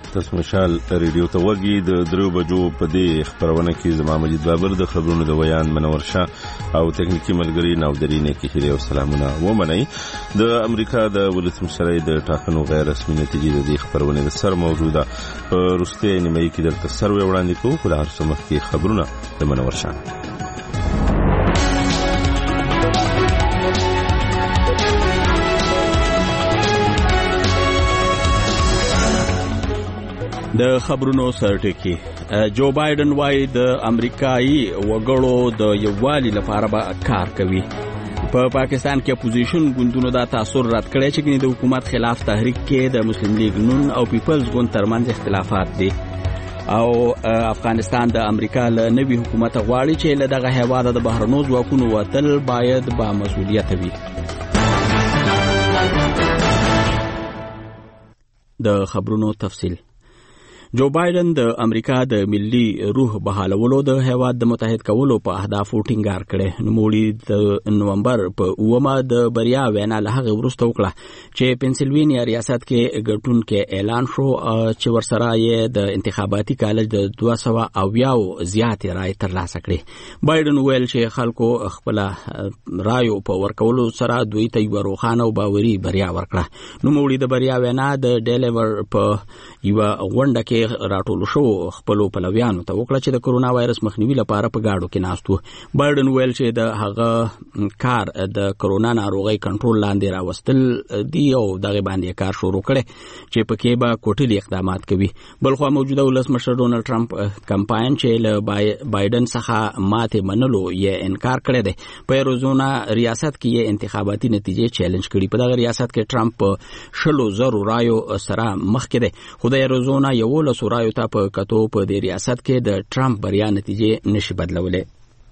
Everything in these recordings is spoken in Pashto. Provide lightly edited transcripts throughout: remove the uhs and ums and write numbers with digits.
تاسو مشال ریډیو ته وګی د 3 بجو په دې خبرونه کې زما مجید بابر د خبرونو د ویان منور شاه او تکنیکی ملګری ناودرینه کې هیله او سلامونه ومنئ. د امریکا د ولسمشر د ټاکنو غیر رسمي نتیجې د خبرونه سره موجوده په روسي نیمه کې د سروې وړاندې کوو. په هر څه مخکې خبرونه د منور شاه. د خبرونو سرټکی جو بایدن وايي د امریکایي وګړو د یووالي لپاره به کار کوي. په پاکستان کې اپوزیشن ګوندونو دا تاثیر رد کړی چې د حکومت خلاف تحریک کې د مسلم لیگ نون او پیپلز ګوند ترمنځ اختلافات دي او افغانستان د امریکا له نوي حکومت غواړي چې له دغه هیواد د بهرنو ځواکونو وتل باید با مسؤلیت وي. د خبرونو تفصیل. جو بایدن د امریکا د ملي روح بحالولو د هیواد د متحد کولو په اهدافو ټینګار کړي. نوموړي د نومبر په 9 د بریا وینا له هغه وروسته وکړه چې پنسلوانیا ریاست کې ګټون کې اعلان شو چې ورسره یې د انتخاباتي کالج د 200 زیات رای ترلاسه کړي. بایدن ویل چې خلکو خپل رایو په ورکولو سره دوی ته یو روښانه او باوري بریا ورکړه. نوموړي د بریا وینا د ډیلیور په یو غونډه کې راټول شو خپل پلویانو ته وکړه چې د کرونا وایرس مخنیوي لپاره په گاډو کې ناستو. بایدن ویل چې د هغه کار د کرونا ناروغي کنټرول لاندې راوستل دی او دغه باندې کار شروع کړي چې پکې به کوټلي اقدامات کوي. بلخو موجوده ولسمشر ډونالد ټرمپ کمپاین چې له بایدن څخه ماته منلو یې انکار کړی دی. په اریزونا ریاست کې یې انتخاباتي نتیجې چیلنج کړي. په دغه ریاست کې ټرمپ 100,000 رایو سره مخ کې دی. خو د اریزونا یو له سورایو ته په کتو په دې ریاست کې د ټرمپ بریا نتیجې نشي بدلولې.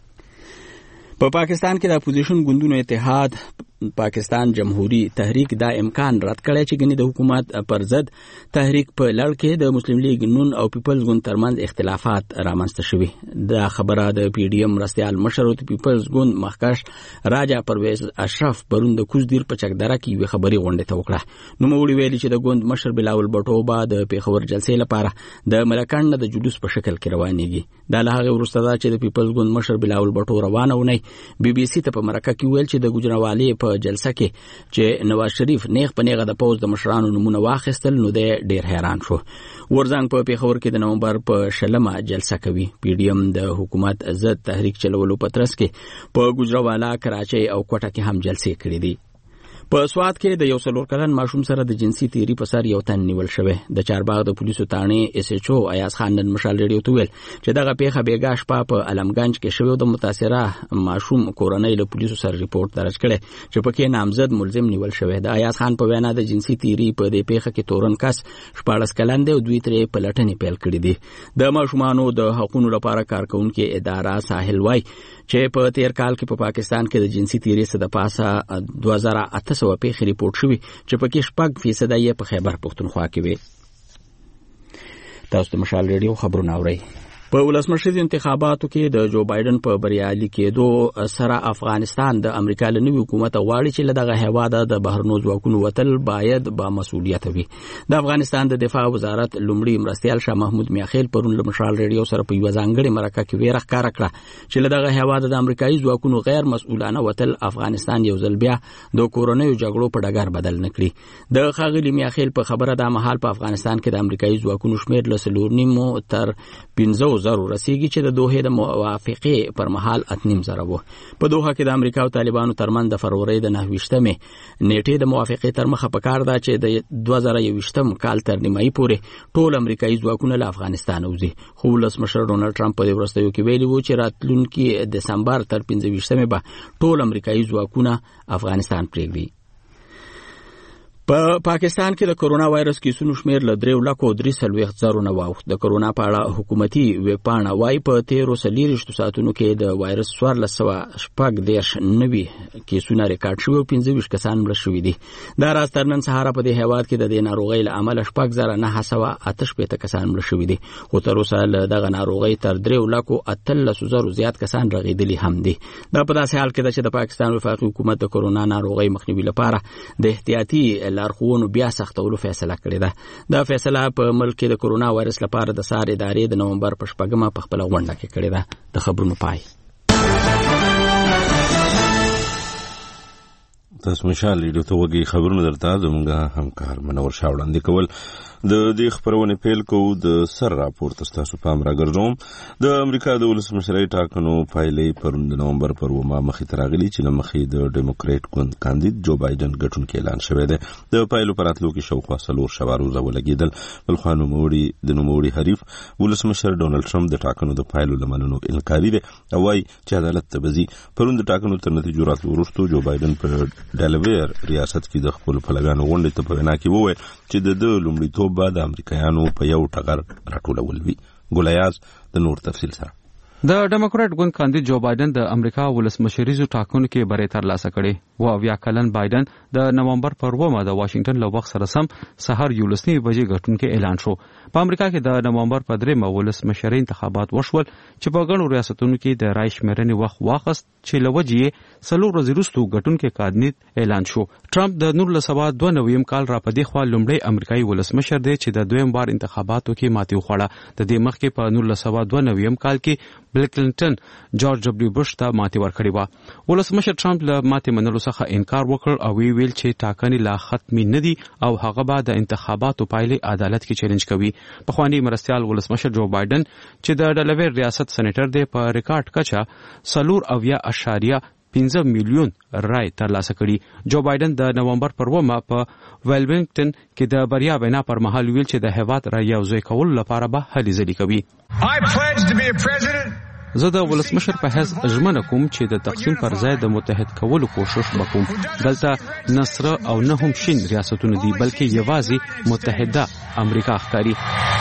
په پاکستان کې د اپوزیشن ګوندونو اتحاد پاکستان جمهوری تحریک دا امکان رد کړی چې د حکومت پر ضد تحریک په لړ کې د مسلم لیگ نون او پیپلز ګوند ترمنځ اختلافات رامنځته شوي. دا خبره د پی ډی ایم مرستیال مشر او پیپلز ګوند مخکښ راجا پرویز اشرف پرون د کوزدیر په چکدره کې یو خبري غونډه ته وکړه. نوموړي ویلي چې د ګوند مشر بلاول بټو با د پیښور جلسې لپاره د ملکانډ د جلوس په شکل کې روانيږي. دا له هغه وروسته چې د پیپلز ګوند مشر بلاول بټو روانه ونی بي بي سي ته په مرکه کې ویل چې د ګجراوالي په جلسه کې چې نواز شریف نیغ په نیغه د پوز د مشرانو نمونه واخیستل نو د ډیر حیران شو. ورزنګ په پیښور کې د نومبر په 16 جلسه کوي. پی ډی ایم د حکومت ضد تحریک چلولو په ترڅ کې په ګجراوالا کراچۍ او کوټه کې هم جلسې کړې دي. په سواد کې د 1 کلن ماشوم سره د جنسي تیری په سر یو تن نیول شوی. د چارباغ د پولیسو تانې اس ایچ او ایاز خان نن مشال ریډیو ته ویل چې دغه پیښه بیګا شپه په علمګنج کې شوی. د متاثره ماشوم کورنۍ له پولیسو سره ریپورت درج کړي چې پکې نامزد ملزم نیول شوی. د ایاز خان په وینا د جنسي تیری په دې پیښه کې تورن کس 14 کلن دی او دوی ترې پلټنې پیل کړې دي. د ماشومانو د حقوقو لپاره کارکونکو اداره ساحل وای چې په تیر کال کې په پاکستان کې د جنسي تیری څخه د پاسه 2800 پیښې ریپورت شوي چې پکې 4% یې په خیبر پختونخوا کې وي. تاسو د مشال ریډیو خبرونه اورئ. په ولسمشري انتخاباتو کې د جو بایدن په بریالي کېدو سره افغانستان د امریکا له نوي حکومت غواړي چې له دغه هیواد د بهرنو ځواکونو وتل باید با مسؤلیت وي. د افغانستان د دفاع وزارت لومړي مرستیال شاه محمود میاخیل پرون له مشال ریډیو سره په یو ځانګړي مرکه کې ویره ښکاره کړه چې له دغه هیواد د امریکایي ځواکونو غیر مسؤلانه وتل افغانستان یو ځل بیا د کورونیو جګړو په ډګر بدل نکړي. د ښاغلي میاخیل په خبره د مهال په افغانستان کې د امریکایي ځواکونو شمیر له 4.5 تر 15 زرو رسیږي چې د دوه د موافقه پر مهال 8.5 زره وو. په دوه کې د امریکا او طالبانو ترمنځ د فروری د 29مه نیټه د موافقه تر مخه پکار دا چې د 2020 کال تر نیمایي پورې ټول امریکایي ځواکونه له افغانستان وځي. خو ولسمشر ډونالد ټرمپ په ورستیو کې ویلي وو چې راتلونکي دسمبر تر 25مه به ټول امریکایي ځواکونه افغانستان پرېږدي. په پاکستان کې د کرونا وایرس کیسونو شمیر له 3,340,000 نه واوښت. د کرونا په اړه حکومتي ویبپاڼه وايي په 13 ساعتونو کې د وایرس 1419 نوي کیسونه ریکارډ شوي او 25 کسان مړه شوي دي. دا راز تر نن سهار په دې هیواد کې د دې ناروغۍ له امله 4,988 کسان مړه شوي دي. خو تر اوسه دغه ناروغۍ تر 3,13,000 زیات کسان رغېدلي هم دي. دا په داسې حال کې ده چې د پاکستان وفاقي حکومت د کرونا ناروغۍ مخنیوي لپاره د احتیاطي لارښوونو بیا سختولو فیصله کړې ده. دا فیصله په ملک کې د کرونا وایرس لپاره د سار ادارې د نومبر په 8 په خپل غونډه کې کړې ده. د خبرونو پای. تاسو مشال ریډیو ته وګورئ. خبرونه درته زموږ همکار منور شاه وړاندې کول. د دې خبرونه پیل کوو د سر راپورته تاسو پام راګرځوم. د امریکا د ولسمشرۍ ټاکنو پایلې پرون د نومبر پر 9 مخې ته راغلي چې لمخې د ډیموکریټ ګوند کاندید جو بایدن ګټونکی اعلان شوی دی. د پایلو پر راتلو کې شاوخوا 4 شپه روزه ولګېدل. بلخوا نوموړي حریف ولسمشر ډونالډ ټرمپ د ټاکنو د پایلو له منلو انکاري دی او وایي چې عدالت ته به ځي. پرون د ټاکنو تر نتیجو راتلو وروسته جو بایدن په ډیلویر ریاست کې د خپلو پلویانو غونډې ته په وینا کې وویل چې د لومړیتوب بعد امریکایانو په یو ټغر راټولول وي. ګولیاز د نور تفصیل سره. د ډیموکراټ ګوند کاندید جو بایدن د امریکا ولسمشریزو ټاکنو کې بری ترلاسه کړي. او کلن بایدن د نومبر پر 9 د واشنگټن له وخت سره سم سحر 11 بجې ګټونکو اعلان شو. په امریکا کې د نومبر په 3 ولسمشري انتخابات وشول چې په غنو ریاستونو کې د رای شمیرنې وخت واخست چې لوجې 4 ورځې وروسته ګټونکو کاندید اعلان شو. ټرمپ د 1992 کال را پدې خوا لومړی امریکایي ولسمشر دی چې د دویم بار انتخاباتو کې ماتې وخوړه. د دې مخکې په 1992 کال کې بل کلینټن جورج دبليو بوش ته ماتې ورکړې و. ولسمشر ټرمپ له ماتې منلو څخه انکار وکړ او ویل چې ټاکنې لا ختمې نه دي او هغه به د انتخاباتو پایلې عدالت کې چیلنج کوي. پخوانی مرستیال ولسمشر جو بایدن چې د ډیلویر ریاست سېنیټر دی په ریکارډ کچه 4.15 میلیون رای ترلاسه کړي. جو بایدن د نومبر پر 9 په ویلمنګټن کې د بریا وینا پر مهال ویل چې د هیواد را یوځای کول لپاره به هلې ځلې کوي. زه د ولسمشر په حیث ژمنه کوم چې د تقسیم پر ځای د متحد کولو کوشش وکوم. دلته نصر او نه هم شین ریاستونه دي بلکې یوازې متحده امریکا ښکاري.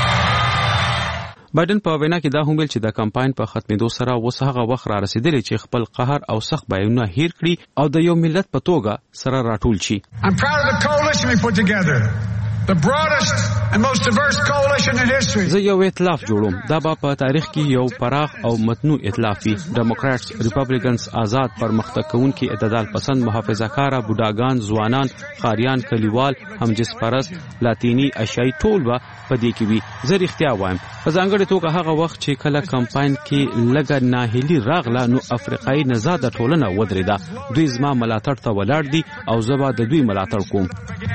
بایدن په وینا کې دا هم ویل چې د کمپاین په ختمېدو سره اوس هغه وخت را رسیدلی چې خپل قهر او سخت بیانونه هیر کړي او د یو ملت په توګه سره راټول شي. زه یو ائتلاف جوړوم. دا به په تاریخ کې یو پراخ او متنوع ائتلاف وي. ډیموکراټس، ریپبلیکنز، آزاد، پرمختګ کوونکي، اعتدال پسند، محافظه‌کاره، بوډاګان، ځوانان، ښاریان، کلیوال، همجنس پرست، لاتینی، اشیائی ټول به په دې کې وي. زه رښتیا وایم. په ځانګړې توګه هغه وخت چې کله کمپاین کې لږه ناهیلي راغله نو افریقایي نژاده ټولنه ودرېده. دوی زما ملاتړ ته ولاړ دي او زه به د دوی ملاتړ کوم.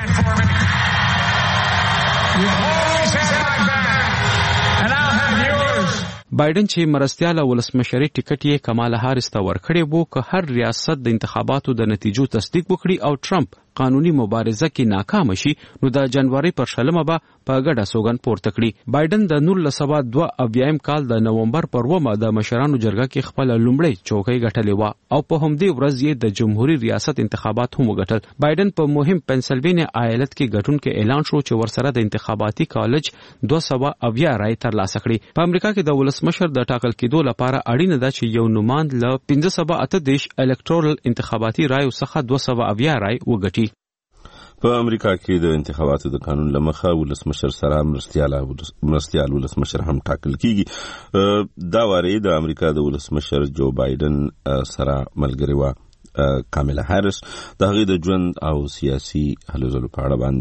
بایدن چې مرستیاله ولسمشري ټیکټ یې کماله هاریس ته ورکړی وو که هر ریاست د انتخاباتو د نتیجو تصدیق وکړي او ټرمپ قانوني مبارزه کې ناکام شي نو د جنوري پر 16 به په ګډه سوګند پورته کړي. بایدن د 1992 کال د نومبر پر 9 د مشرانو جرګه کې خپل لومړی چوکۍ ګټلې و او په همدې ورځ یې د جمهوریت ریاست انتخابات هم وګټل. بایدن په مهم پنسلوانیا ایالت کې ګټونکو اعلان شو چې ورسره د انتخاباتي کالج 270 رای ترلاسه کړي. په امریکا کې د ولسمشر د ټاکل کېدو لپاره اړینه ده چې یو نوماند له 538 الکترال انتخاباتي رایو څخه 270 رای وګټي. په امریکا کې د انتخاباتو د قانون لمخه ولسمشر سره مرستیال ولسمشر هم ټاکل کیږي. دا واری د امریکا د ولسمشر جو بایدن سره ملګری و کاملا هاریس. د هغې د ژوند او سیاسي هلو ځلو په اړه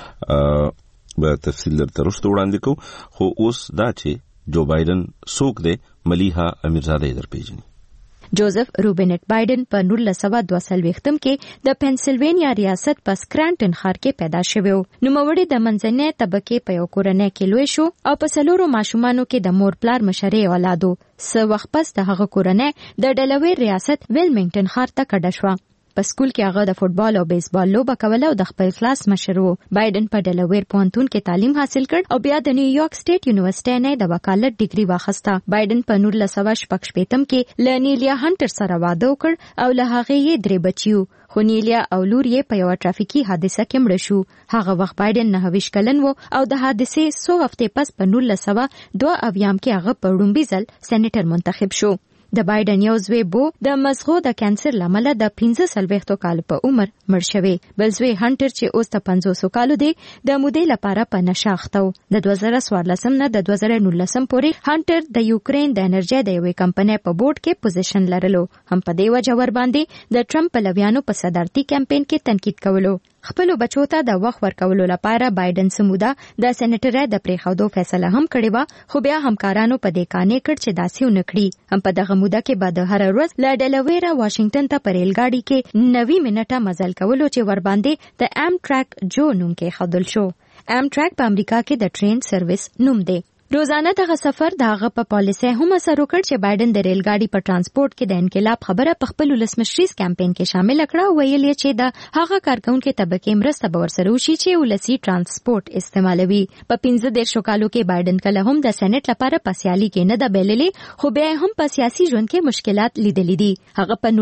باندې به تفصیل درته وروسته وړاندې کوو. خو اوس دا چې جو بایدن څوک دی ملیحه امیرزاده یې درپېژني. جوزف روبینټ بایدن په 1942 کې د پنسلوانیا ریاست په سکرانټن ښار کې پیدا شوی و. نوموړی د منځنۍ طبقې په یو کورنۍ کې لوی شو او په 4 ماشومانو کې د مور پلار مشرې اولاد و. څه وخت پس د هغه کورنۍ د ډیلویر ریاست ویلمنګټن ښار ته کډه شوه. په سکول کې هغه د فوټبال او بیسبال لوبه کوله او د خپل کلاس مشر و. بایدن په ډیلویر پوهنتون کې تعلیم حاصل کړ او بیا د نیویارک سټیټ یونیورسيټي نه د وکالت ډیګري واخیسته. بایدن په 1986 کې له نیلیا هانټر سره واده وکړ او له هغې یې 3 بچیو. خو نیلیا او لور یې په یو ټرافیکي حادثه کې مړه شو. هغه وخت بایدن 29 کلن و او د حادثې څو هفتې پس په 1992 کې هغه په وړومبي ځل سېنیټر منتخب شو. د بایدن یو زوی بو د مزغو د کانسر لامل د 15 کال په عمر مړ شوی. بل زوی هانټر چې اوس ته 500 کالو دی د مودې لپاره په نشه اخته و. د 2014 نه د 2019 پورې هانټر د یوکرين د انرژي د یوې کمپنۍ په بورډ کې پوزیشن لرلو. هم په دې وجه ور باندې د ټرمپ پلویانو په صدارتي کمپاین کې تنقید کولو. خپل بچو ته د وخت ورکولو لپاره بایدن سموده د سېنیټر د پریخودو فیصله هم کړې و، خو بیا همکارانو په دې قانع کړ چې داسې ونه کړي. هم په دغه موده کې به د هر ورځ له ډیلویرا واشنگټن ته په ریل ګاډي کې 90 منټه مزل کولو چې ور باندې د ام ټریک جو نوم کې خدل شو. ام ټریک په امریکا کې د ټرین سرویس نوم دی. روزانه دغه سفر دغه په پالیسي هم اثر وکړ چې بایدن د ریل ګاډي په ترانسپورت کې د انقلاب خبره په خپل ولسمشریز کمپاین کې شامل کړه، ویل یې چې د هغه کارکونکو طبقه مرسته به ورسره وشي چې ولسی ترانسپورت استعمالوي. په 15 کالو کې بایدن کله هم د سېنات لپاره په سیالي کې نه د بیللې، خو بیا هم په سیاسي ژوند کې مشکلات لیدلې دي. هغه په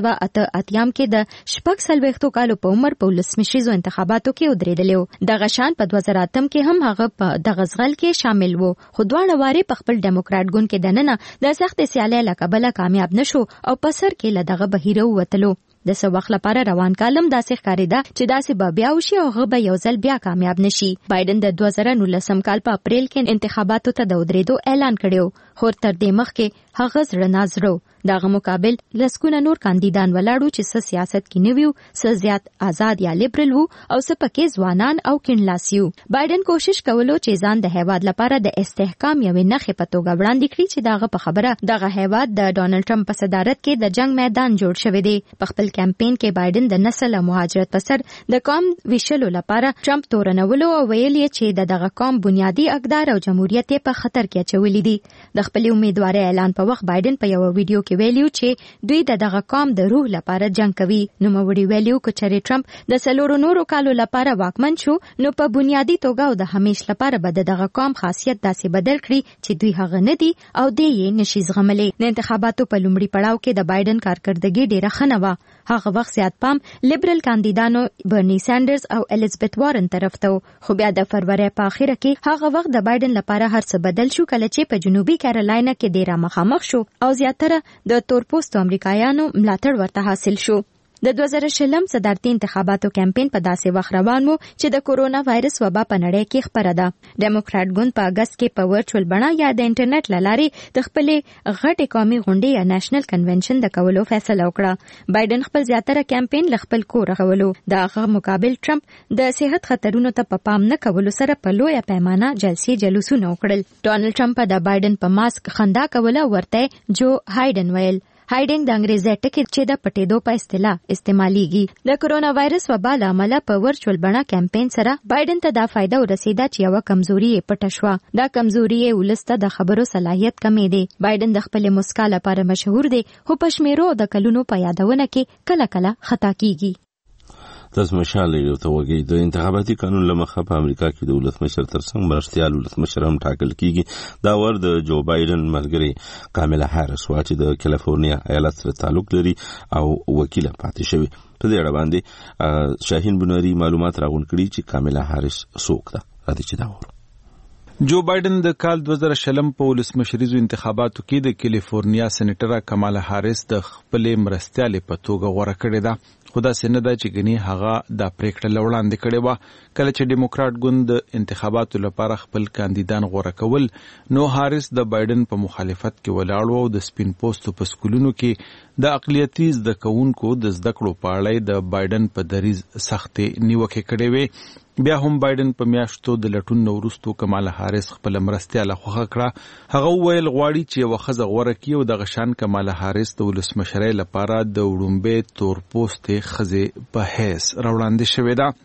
1988 کې د 46 کالو په عمر په ولسمشریز انتخاباتو کې ودرېدل. دغه شان په 2008 کې هم هغه په دغه ځغل کې شامل و، خو دواړه واره په خپل ډیموکرات ګوند کې دننه د سخت سیالۍ له کبله کامیاب نشو او په سر کې له دغه بهیره وتلو. د څه وخت لپاره روان کالم داسې ښکارېده چې داسې به بیا وشي او هغه به یو ځل بیا کامیاب نشي. بایدن د 2019 کال په اپریل کې انتخاباتو ته د ودرېدو اعلان کړو، خو تر دې مخکې هغه زړه نازړو. دغه مقابل لسکونه نور کاندیدان ولاړو چې څه سیاست کې نویو، څه زیات آزاد یا لیبرل وو او څه پکې ځوانان او کڼلاسیو. بایدن کوشش کولو چې ځان د هیواد لپاره د استحکام یوې نښې په توګه وړاندې کړي چې دغه په خبره دغه هیواد د ډونالد ټرمپ په صدارت کې د جنگ میدان جوړ شوی دی. په خپل کمپاین کې بایدن د نسل او مهاجرت په سر د قوم ویشلو لپاره ټرمپ تورنولو او ویل یې چې دغه قوم بنیادی اقدار او جمهوریت په خطر کې اچولې دي. د خپل امیدوارۍ اعلان په وخت بایدن په یو ویډیو کې ویلیو چې دوی دغه قوم د روح لپاره جنگ کوي. نو موړي ویلیو چې ټرمپ د سلورو نورو کالو لپاره واکمن شو، نو په بنیادی توګه او د همیش لپاره به دغه قوم خاصیت داسې بدل کړي چې دوی هغه نه دي او دوی یې نشي زغملی. د انتخاباتو په لومړي پړاو کې د بایدن کارکردګي ډیره ښه نه وه. هغه وخت زیات پام لیبرل کاندیدانو برني سانډرز او الیزابت وارن طرف ته، خو بیا د فروری په اخره کې هغه وخت د بایدن لپاره هر څه بدل شو کله چې په جنوبي کیرالاینا کې ډیره مخامخ شو او زیاتره د تورپوستو امریکایانو ملاتړ ورته حاصل شو. د 2020 صدارتي انتخاباتو کمپاین په داسې وخت روان و چې د کورونا وایرس وبا په نړۍ کې خپره ده. ډیموکرات ګوند په اگست کې په ورچوال بڼه یا د انټرنیټ له لارې د خپلې غټې قومي غونډې یا نېشنل کنونشن د کولو فیصله وکړه. بایدن خپل زیاتره کمپاین له خپل کور غولو. د هغه مقابل ټرمپ د صحت خطرونو ته په پام نه کولو سره په لویه پیمانه جلسې جلوسونه وکړل. ډونالد ټرمپ د بایدن په ماسک خندا کوله ورته جو هایډن ویل. هایډنګ د انګریزي ټکی چې د پټېدو په اصطلاح استعماليږي. د کورونا وایرس وبا له امله په ورچوال بڼه کمپاین سره بایدن ته دا فائدہ ورسېده چې یو کمزوري یې پټه شوه. دا کمزوري یې ولسته د خبرو صلاحیت کمې دی. بایدن د خپل مسکا لپاره مشهور دی، خو په شمیرو د کلونو په یادونه کې کله کله خطا کیږي. تاسو مشاله یو ته وګورئ د انتخاباتي قانون لمخه په امریکا کې د ولسمشر ترڅنګ مرستيال ولسمشر هم ټاکل کیږي. دا ور د جو بایدن ملګری کاملا هاریس چې د کالیفورنیا ایالت سره تعلق لري او وکیل پاتې شوی. په دې اړه باندې شاهین بنوري معلومات راغون کړي چې کاملا هاریس څوک ده. راځي چې دا وره جو بایدن د کال 2020 په ولسمشریزو انتخاباتو کې د کالیفورنیا سېنیټر کمالا هاریس د خپل مرستيال په توګه غوړه کړې ده. خدا سينه دا چې غني هغه د پریکړه لوړاندې کړې و کله چې ډیموکرات ګوند د انتخاباتو لپاره خپل کاندیدان غوړه کول. نو هاریس د بایدن په مخالفت کې ولاړ او د سپین پوسټو په سکولونو کې د اقلیتي زده کوونکو د زده کړو په اړه د بایدن په دریز سختې نیوکې کړې وې. بیا هم بایدن په میاشتو د لټون وروسته کمالا هاریس خپل مرستياله خوخه کړه. هغه ویل غواړي چې یو خزه غوړه کی او د غشان کمالا هاریس د ولسمشرۍ لپاره د وړومبه تور پوسټ خزه په هیڅ راوړاندې شوې ده.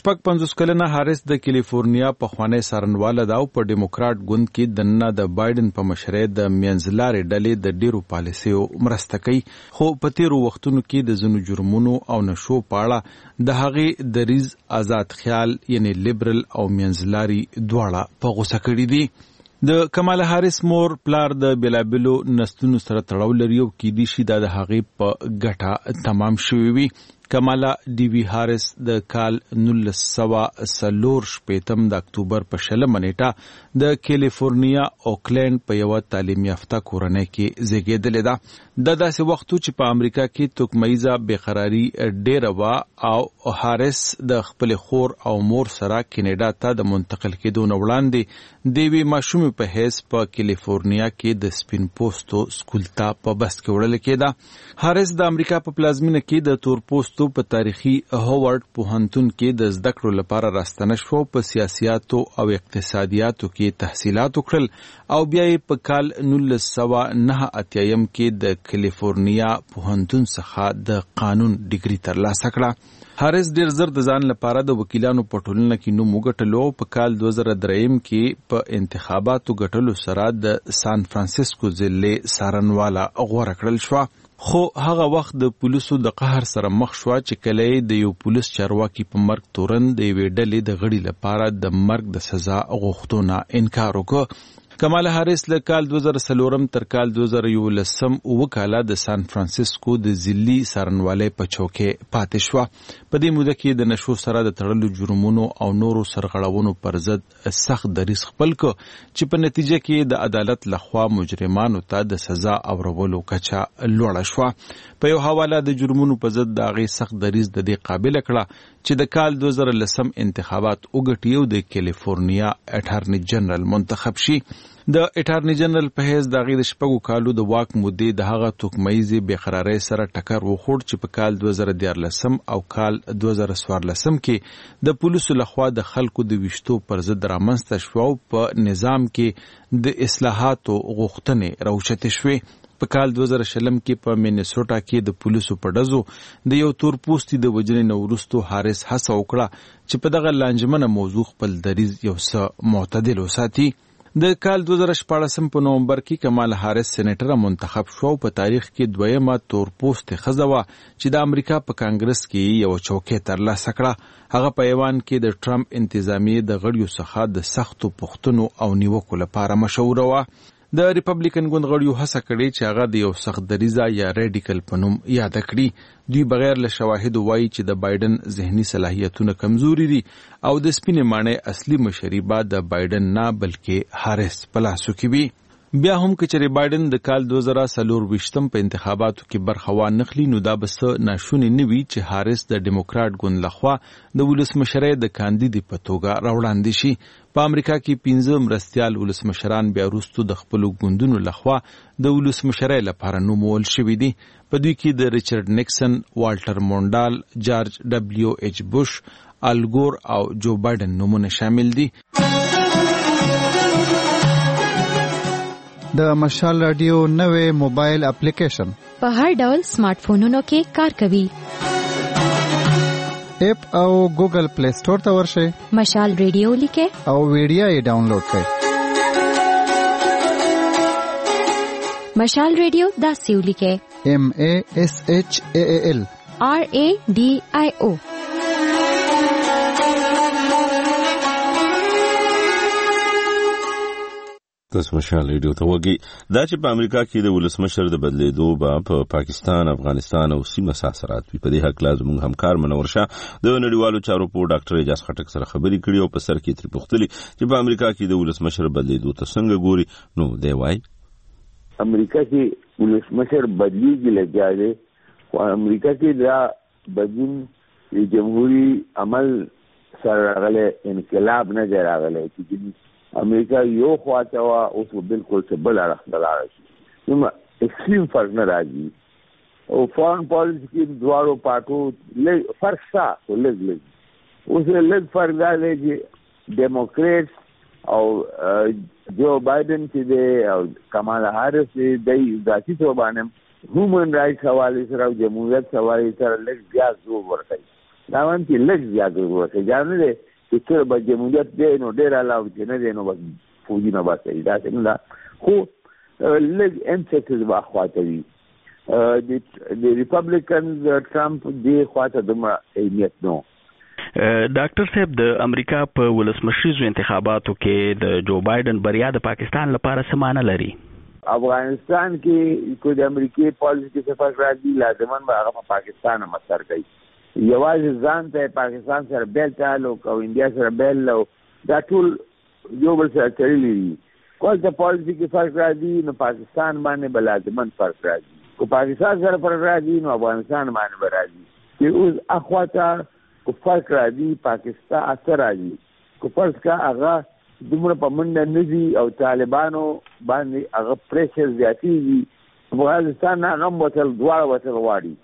55 کلنه هاریس د کالیفورنیا په خوانی سارنواله دا په ډیموکرات ګوند کې دنه د بایدن په مشرۍ د منځلارې ډلې د ډیرو پالیسیو مرسته کوي. خو په تیرو وختونو کې د زنو جرمونو او نشو پاړه د هغې دریز آزاد خیال یعنی لیبرل او منځلاري دواړه په غوسه کړي دي. د کمالا هاریس مور پلار د بلابلو نسلونو سره تړاو لري او کې دي شي د هغې په ګټه تمام شوی وي. کمالا ډي وی هاریس د کال 1940 د اکتوبر په 20 نیټه د کالیفورنیا اوکلند په یو تعلیم یافته کورنۍ کې زیږیدلې ده. د داسې وختو چې په امریکا کې توکمیزه بېقراری ډېره وه او هاریس د خپل خور او مور سره کینیډا ته د منتقل کېدو نه وړاندې د یوې ماشومې په حیث په کالیفورنیا کې د سپین پوستو سکول ته په بس کې وړل کېده. هاریس د امریکا په پلازمینه کې د تور پوستو وروسته په تاریخي هاورد پوهنتون کې د زده کړو لپاره راستنه شو. په سیاسياتو او اقتصادیاتو کې تحصیلات وکړل او بیا یې په کال 1989 کې د کیلیفورنیا پوهنتون څخه د قانون ډیګري ترلاسه کړه. هاریس ډیر زر د ځان لپاره د وکیلانو په ټولنه کې نوم وګټلو. په کال 2003 کې په انتخاباتو ګټلو سره د سان فرانسیسکو ضلع سارنواله غوره کړل شو. خو هغه وخت د پولیسو د قهر سره مخ شو چې کله د یو پولیس چارواکي په مرګ تورن د یوې ډلې د غړي لپاره د مرګ د سزا غوښتنه انکار وکړ. کمالا هاریس له کال 2004 تر کال 2011 وکاله د سان فرانسیسکو د ضلعي سارنوالۍ په چوکۍ پاتې شوه. په دې موده کې د نشو سره د تړلو جرمونو او نورو سرغړونو پر ضد سخت دریځ خپل کړ چې په نتیجه کې د عدالت لخوا مجرمانو ته د سزا اورولو کچه لوړه شوه. په یو حواله د جرمونو په ضد د هغې سخت دریځ د دې قابل کړه چې د کال 2010 انتخابات وګټي او د کیلیفورنیا اټارنی جنرال منتخب شي. د اټارنی جنرال په حیث د هغې د 6 کالو د واک مودې د هغه توکمیزې بېقرارۍ سره ټکر وخوړ چې په کال 2014 او کال 2014 کې د پولیسو لخوا د خلکو د ویشتو پر ضد رامنځته شوه او په نظام کې د اصلاحاتو غوښتنې راوچتې شوې. په کال 2020 کې په مینیسوټا کې د پولیسو په ډزو د یو تور پوستي د وژنې نه وروسته هاریس هڅه وکړه چې په دغه لانجمنه موضوع خپل دریځ یو څه معتدل وساتي. د کال 2014 په نومبر کې کمالا هاریس سېنیټره منتخب شو. په تاریخ کې دویمه تور پوستې ښځه وه چې د امریکا په کانګرس کې یو چوکۍ ترلاسه کړه. هغه په ایوان کې د ټرمپ انتظامیې د غړیو څخه د سختو پوښتنو او نیوکو لپاره مشهوره وه. د ریپبلیکن ګوند غړیو هڅه کړې چې هغه د یو سخت دریځه یا ریډیکل په نوم یاد کړي. دوی بغیر له شواهدو وایي چې د بایدن ذهني صلاحیتونه کمزوري دي او د سپینې ماڼۍ اصلي مشري به د بایدن نه بلکې هاریس په لاسو کې وي. بیا هم که چېرې بایدن د کال 2024 په انتخاباتو کې برخه وانخلي نو دا به څه ناشونې نه وي چې هاریس د ډیموکراټ ګوند لخوا د ولسمشرۍ د کاندیدې په توګه راوړاندې شي. په امریکا کې 15 مرستیال ولسمشران بیا وروسته د خپلو ګوندونو لخوا د ولسمشرۍ لپاره نومول شوي دي. په دوی کې د ریچارډ نیکسن، والټر مونډال، جارج ډبلیو ایچ بوش، الګور او جو بایدن نومونه شامل دي. د مشال رادیو نوې موبایل اپلیکیشن په هر ډول سمارټ فونونو کې کار کوي. اپ او ګوګل پلی سٹور ته ورشئ، مشال ریډیو لیکه او ویډیو یې ډاونلوډ کړئ. مشال ریډیو داسې ولیکئ MASHAAL RADIO. تاسو مشال ریډیو ته وګورئ. دا چې په امریکا کې د ولسمشر د بدلیدو به په پاکستان، افغانستان او سیمه اثرات وي. په دې حق لازم موږ همکار منور شاه د نړیوالو چارو په ډاکټر اجاز خټک سره خبرې کړې او په سر کې تری پوښتلې چې په امریکا کې د ولسمشر بدلیدو ته څنګه ګوري. نو دی وایي امریکا کې ولسمشر بدلیږي لګیا دی، خو امریکا کې دا بدلون د جمهوریت عمل سره راغلی، انقلاب نه دی راغلی چې امریکا یو خواته وا اوس بالکل څه بل اړخ ته لاړه شي. نو اکسټریم فرق نه راځي او فارن پالیسي کې دواړو پارټو فرق شته، خو لږ اوس لږ فرق دا دی چې ډیموکریټس او جو بایدن چې دی او کمالا هاریس دی ذاتي توګه باندې هیومن رائټس حوالې سره او جمهوریت حوالې سره لږ زیات زور ورکوي. دا باندې لږ زیات زور ورکوي، دا نه دی چې کله به جمهوریت دی نو ډېر علاوه چې نه دی نو بس فوجي نه باسي، داسې نه ده. خو لږ امسیسز به خواته وي. د ریپبلیکن ټرمپ دې خواته دومره اهمیت نه. ډاکټر صاحب د امریکا په ولسمشریزو انتخاباتو کې د جو بایدن بریا د پاکستان لپاره څه معنی لري؟ افغانستان کې کوم د امریکای پالیسي کې څه فرق راځي لازمان به هغه په پاکستان هم اثر کوي. یوازې ځان ته پاکستان سره بیل تعلق او انډیا سره بیل او دا ټول یو بل سره تړلي دي. کوم د پالیسي کې فرق راځي نو پاکستان باندې به لازمان فرق راځي، کو پاکستان سره فرق راځي نو افغانستان باندې به راځي. چې اوس اخواته کو فرق راځي پاکستان اثر راځي، کو فرق کا هغه دومره په منډه نه دي او طالبانو باندې هغه پریشر زیاتېږي. افغانستان هغه وتل دواړه وتل غواړي،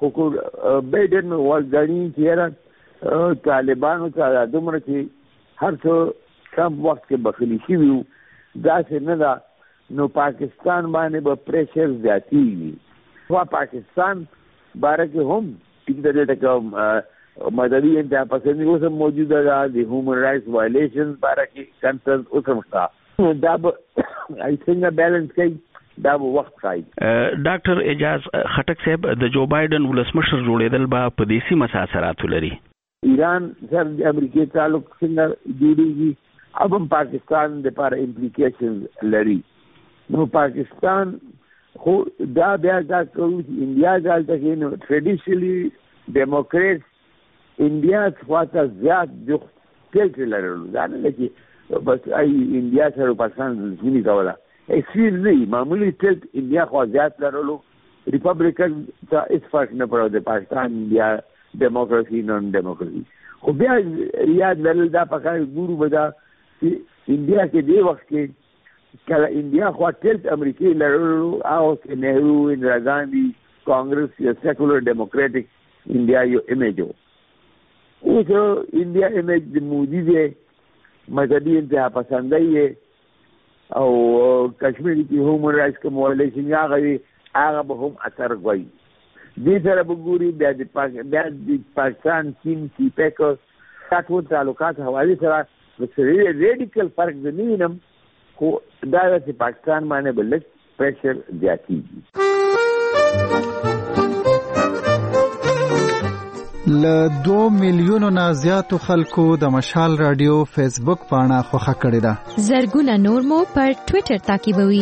خو بایدن وګړي چې طالبانو ته دومره چې هر څه کم وخت کې بخیلی شوي وو داسې نه ده نو پاکستان باندې به پریشر زیاتېږي خو پاکستان باره کې هم ټیک د دې ټکه مدني انتها پسندي اوس هم موجوده ده د هیومن رایټس وایلیشنز باره کې کنسرن اوس هم شته دا به آی څنګه بیلنس کوي دا به وخت ښایي. ډاکټر اعجاز خټک صاحب د جو بایډن ولسمشر جوړېدل به په دې سیمه څه اثرات ولري؟ ایران سره د امریکې تعلق څنګه جوړېږي او هم پاکستان دپاره امپلیکیشنز لري. نو پاکستان خو دا بیا دا کوي چې انډیا دلته کې نو ټریډیشنلي ډیموکریټ انډیا خواته زیات ټلټ لرلو دا نه چې بس انډیا سره پاکستان دښمني کوله ایکسیز نه معمولی ټلټ انډیا خوا زیات لرلو ریپبلیکن ته هېڅ فرق نه پړو د پاکستان انډیا ډیموکراسي نان ډیموکراسي خو بیا یاد لرل دا پکار ګورو به دا چې انډیا کې دې وخت کې کله انډیا خوا ټلټ امریکې لرلو او کې نهرو اندرا ګاندي کانګرس یا سیکولر ډیموکریټک انډیا یو ایمیج و اوس انډیا ایمیج د مودي دی مذهبي انتها پسندی او کشمیر کې هیومن رایټس کوم وایلیشن هغه به هم اثر کوي. دې سره به ګوري بیا د پاکستان چین سیپیک دا ټول تعلقات حوالې سره ریډیکل فرق د نه وینم خو دا چې پاکستان باندې به لږ پریشر زیاتېږي. له 2 میلیونو نه زیاتو خلکو د مشال رادیو فیسبوک پاڼه خوښه کړې ده. زرګونه نور مو پر ټوئیټر تعقیبوي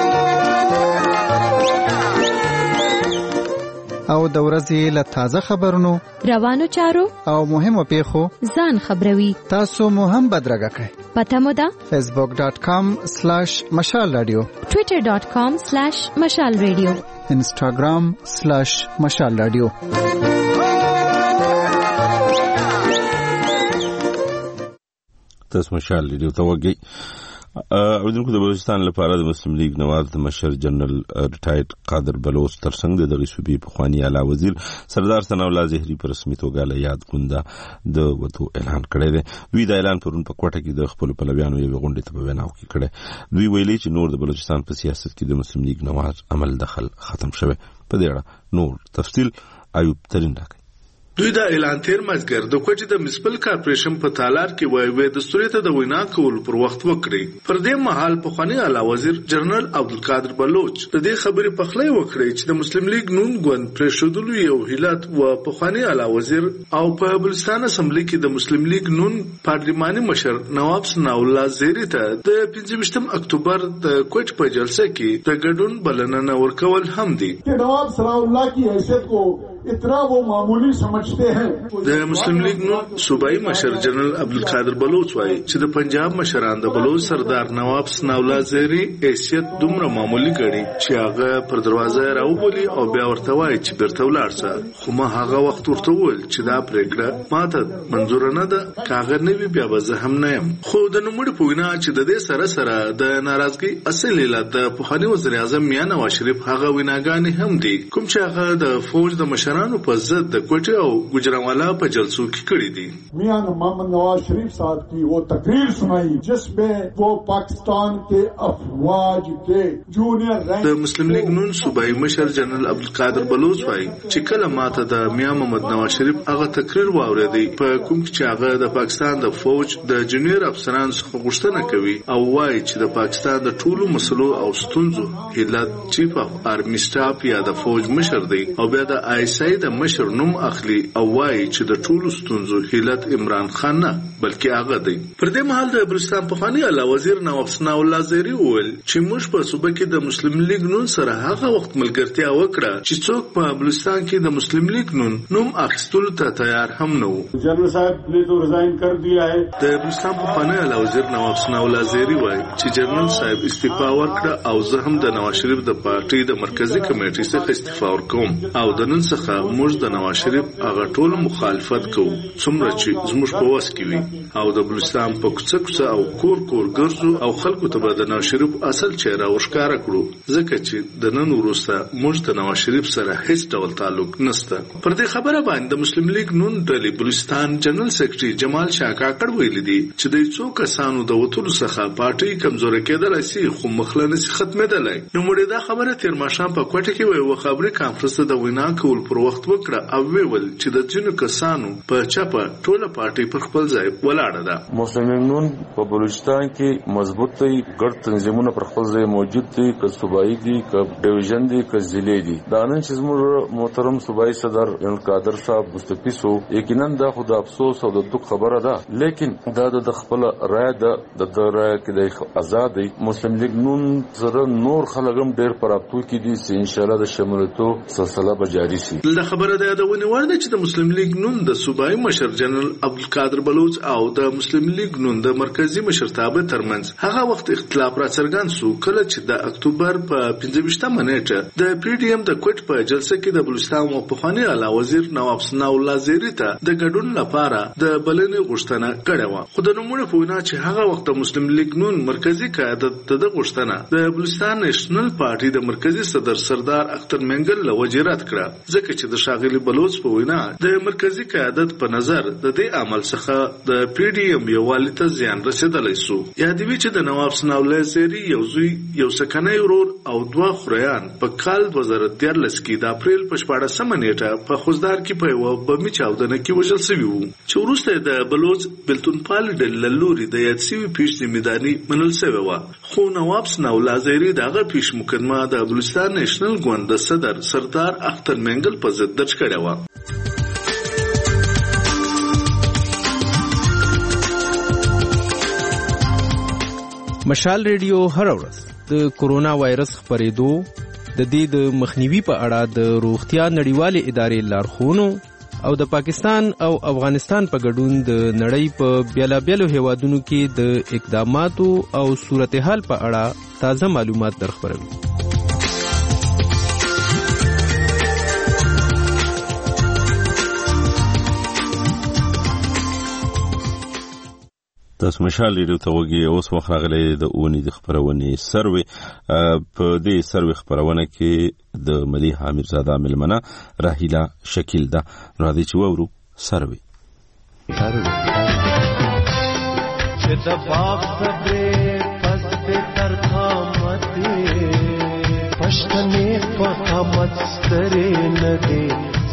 او د ورځې له تازه خبرونو روانو چارو او مهمو پیښو ځان خبروي. تاسو مو هم بدرګه کړئ. پته مو ده facebook.com/مشال رادیو twitter.com/مشال رادیو instagram/مشال رادیو. تاسو مشال رادیو ته وګورئ. اوریدونکو د بلوچستان لپاره د مسلم لیگ نواز د مشر جنرال ریټایرډ قادر بلوچ ترڅنګ د دغه صوبې پخوانی اعلی وزیر سردار ثناء الله زهري په رسمي توګه له یاد غونډه د وته اعلان کړی دی. دوی د اعلان پرون په کوټه کې د خپل پلویانو یو غونډه ته په ویناو کې کړی. دوی ویلي چې نور د بلوچستان په سیاست کې د مسلم لیگ نواز عمل دخل ختم شوی. په دې اړه نور تفصیل ایوب ترين راکړي. دوی دا اعلان تیر مازګر د کوټې د میونسپل کارپوریشن په تالار کې وایي د دستوري ته د وینا کول پر وخت وکړي. پر دې مهال پخوانی اعلی وزیر جنرال عبدالقادر بلوچ د دې خبرې په خله وکړي چې د مسلم لیگ نون ګوند پرېښودلو یو هیلت و پخوانی اعلی وزیر او په بلوچستان اسمبلی کې د مسلم لیگ نون پارلماني مشر نواب ثناء الله زهري ته د 15 اکتوبر د کوټ په جلسه کې د ګډون بلنه ورکول هم دي. نواب ثناء الله کی حیثیت کو اتنا وہ معمولی سمجھتے ہیں. د مسلم لیگ نون صوبائی مشر جنرال عبدالقادر بلوچ وایي چې د پنجاب مشران د بلوچ سردار نواب ثناء الله زهري حیثیت دومره معمولی کړي چې هغه پر دروازه راوبولي او بیا ورته وایي چې بیرته ولاړ شه. خو ما هغه وخت ورته وویل چې دا پرېکړه ماته منظور نه ده، کاغذ نه وي بیا به زه هم نه یم. خو د نوموړي په وینا چې د دې سره سره د ناراضګۍ اصل علت د پخواني وزیر اعظم میاں نواز شریف هغه ویناګانې هم دي کوم چې هغه د فوج د مشرانو په ضد د کوټې او گجرانوالا په جلسو کې کړي دي. میاں محمد نواز شریف صاحب کی وہ تقریر سنائی جس میں وہ پاکستان کے افواج کے جونیئر رینک د مسلم لیگ نون صوبائی مشر جنرال عبدالقادر بلوچ وایي چې کله ماته د میاں محمد نواز شریف هغه تقریر واورېدی په کوم چې هغه د پاکستان د فوج د جونیئر افسرانو څخه غوښتنه کوي او وایي چې د پاکستان د ټولو مسلو او ستونزو هیلت چیف اف آرمی سټاف یا د فوج مشر دی او بیا د آی اس آی د مشر نوم اخلي او وایي چې د ټولو ستونزو هیلت عمران خان نه بلکې هغه دی. پر دې مهال د بلوچستان پخوانی اعلی وزیر نواب ثناء الله زهري وویل چې موږ په صوبه کې د مسلم لیگ نون سره هغه وخت ملګرتیا وکړه چې څوک په بلوچستان کې د مسلم لیگ نوم اخیستلو ته تیار هم نه و. جنرال صاحب نے تو ریزاین کر دیا ہے. د بلوچستان پخوانی اعلی وزیر نواب ثناء الله زهري وایي چې جنرال صاحب استعفا ورکړه او زه هم د نواز شریف د پارټي د مرکزی کمیټې څخه استعفا ورکوم او د نن څخه موږ د نواز شریف هغه ټول مخالفت کوو څومره چې زموږ په وس کې وي او د بلوچستان په کوڅه او کور ګرځو او خلکو ته د نواز شریف اصل چهره ورښکاره کړو ځکه چې د نن وروسته موږ د نواز شریف سره هیڅ ډول تعلق نشته. پر دې خبره باندې د مسلم لیگ نون ډلې بلوچستان جنرال سیکریټري جمال شاه کاکړ ویلي دي چې د څو کسانو د وټولو څخه پارټي کمزوري کېدل شي خو مخلنه سي ختمېدلای. نو موږ دا خبره تیر ماښام په کوټه کې وایو خبري کانفرنس د وینا کول پر وخت وکړه او ویل چې د ځینو کسانو په چاپه ټوله پارټي پر خپل ځای ولاړه ده. مسلم لیگ نون په بلوچستان کې مضبوط دی ګډ تنظیمونه پر خپل ځای موجود دي که صوبایي دي که ډیویژن دي که ضلع دي. دا نن چې زموږ محترم صوبایي صدر جنرال قادر صاحب مستفی سو یقینا دا خو د افسوس او د دک خبره ده لیکن دا د خپل رائے د رائے کې د آزاد دی. مسلم لیگ نون سره نور خلک هم ډېر پرابطو کې دي چې ان شاء الله د شمولتو سلسله به جاری شي. د خبره ده د ونیوړ ده چې د مسلم لیگ نون د صوبایي مشر جنرال عبدالقادر بلوچ او د مسلم لیگ نون د مرکزی مشرتابه ترمنځ هغه وخت اختلاف را څرګند سو کله چې د اکتوبر په 15مه نیټه د پی ډی ایم د کوټ په جلسه کې د بلوچستان مخکنی اعلی وزیر نواب ثناء الله زیری ته د ګډون لپاره د بلنې غوښتنه کړې و. خو د نوموړي په وینا چې هغه وخت مسلم لیگ نون مرکزی قیادت د غوښتنه د بلوچستان نېشنل پارټي د مرکزی صدر سردار اختر منګل له وجې رد کړه ځکه چې د ښاغلي بلوچ په وینا د مرکزی قیادت په نظر د دې عمل څخه د پی ډی ایم یووالي ته زیان رسیدلی سو. یادوي چې د نواب ثناء الله زیری یو زوی یو سکنی ورور او دوه خوریان په کال 2013 کې د اپریل په 14مه نیټه په خوزدار کې په یو بمي چاودنه کې وژل شوی وو چې وروسته د بلوچ بلتونپال ډلې لوري د یاد شوی پیش ذمہداري منل شوی و. خو نواب ثناء الله زیری دغه پیش مقدمه د بلوچستان نېشنل ګوند د صدر سردار اختر منګل په ضد درج کړی و. مشال ریډیو هر ورځ د کورونا وایرس خپرېدو د دې د مخنیوي په اړه د روغتیا نړیوالې ادارې لارښوونو او د پاکستان او افغانستان په ګډون د نړۍ په بیلابیلو هیوادونو کې د اقداماتو او صورتحال په اړه تازه معلومات درخبروي. تاسو مشال ریډیو ته وګورئ. اوس وخت راغلی د اونۍ د خبرونې سروې. په دې سروې خبرونه کې د ملي حامد زاده ملمنه راهیلا شکیل ده. راځي چې وورو سروې. چې د باغ صبرې پس دې تر قامت پښتنې په قامت سترې نه دې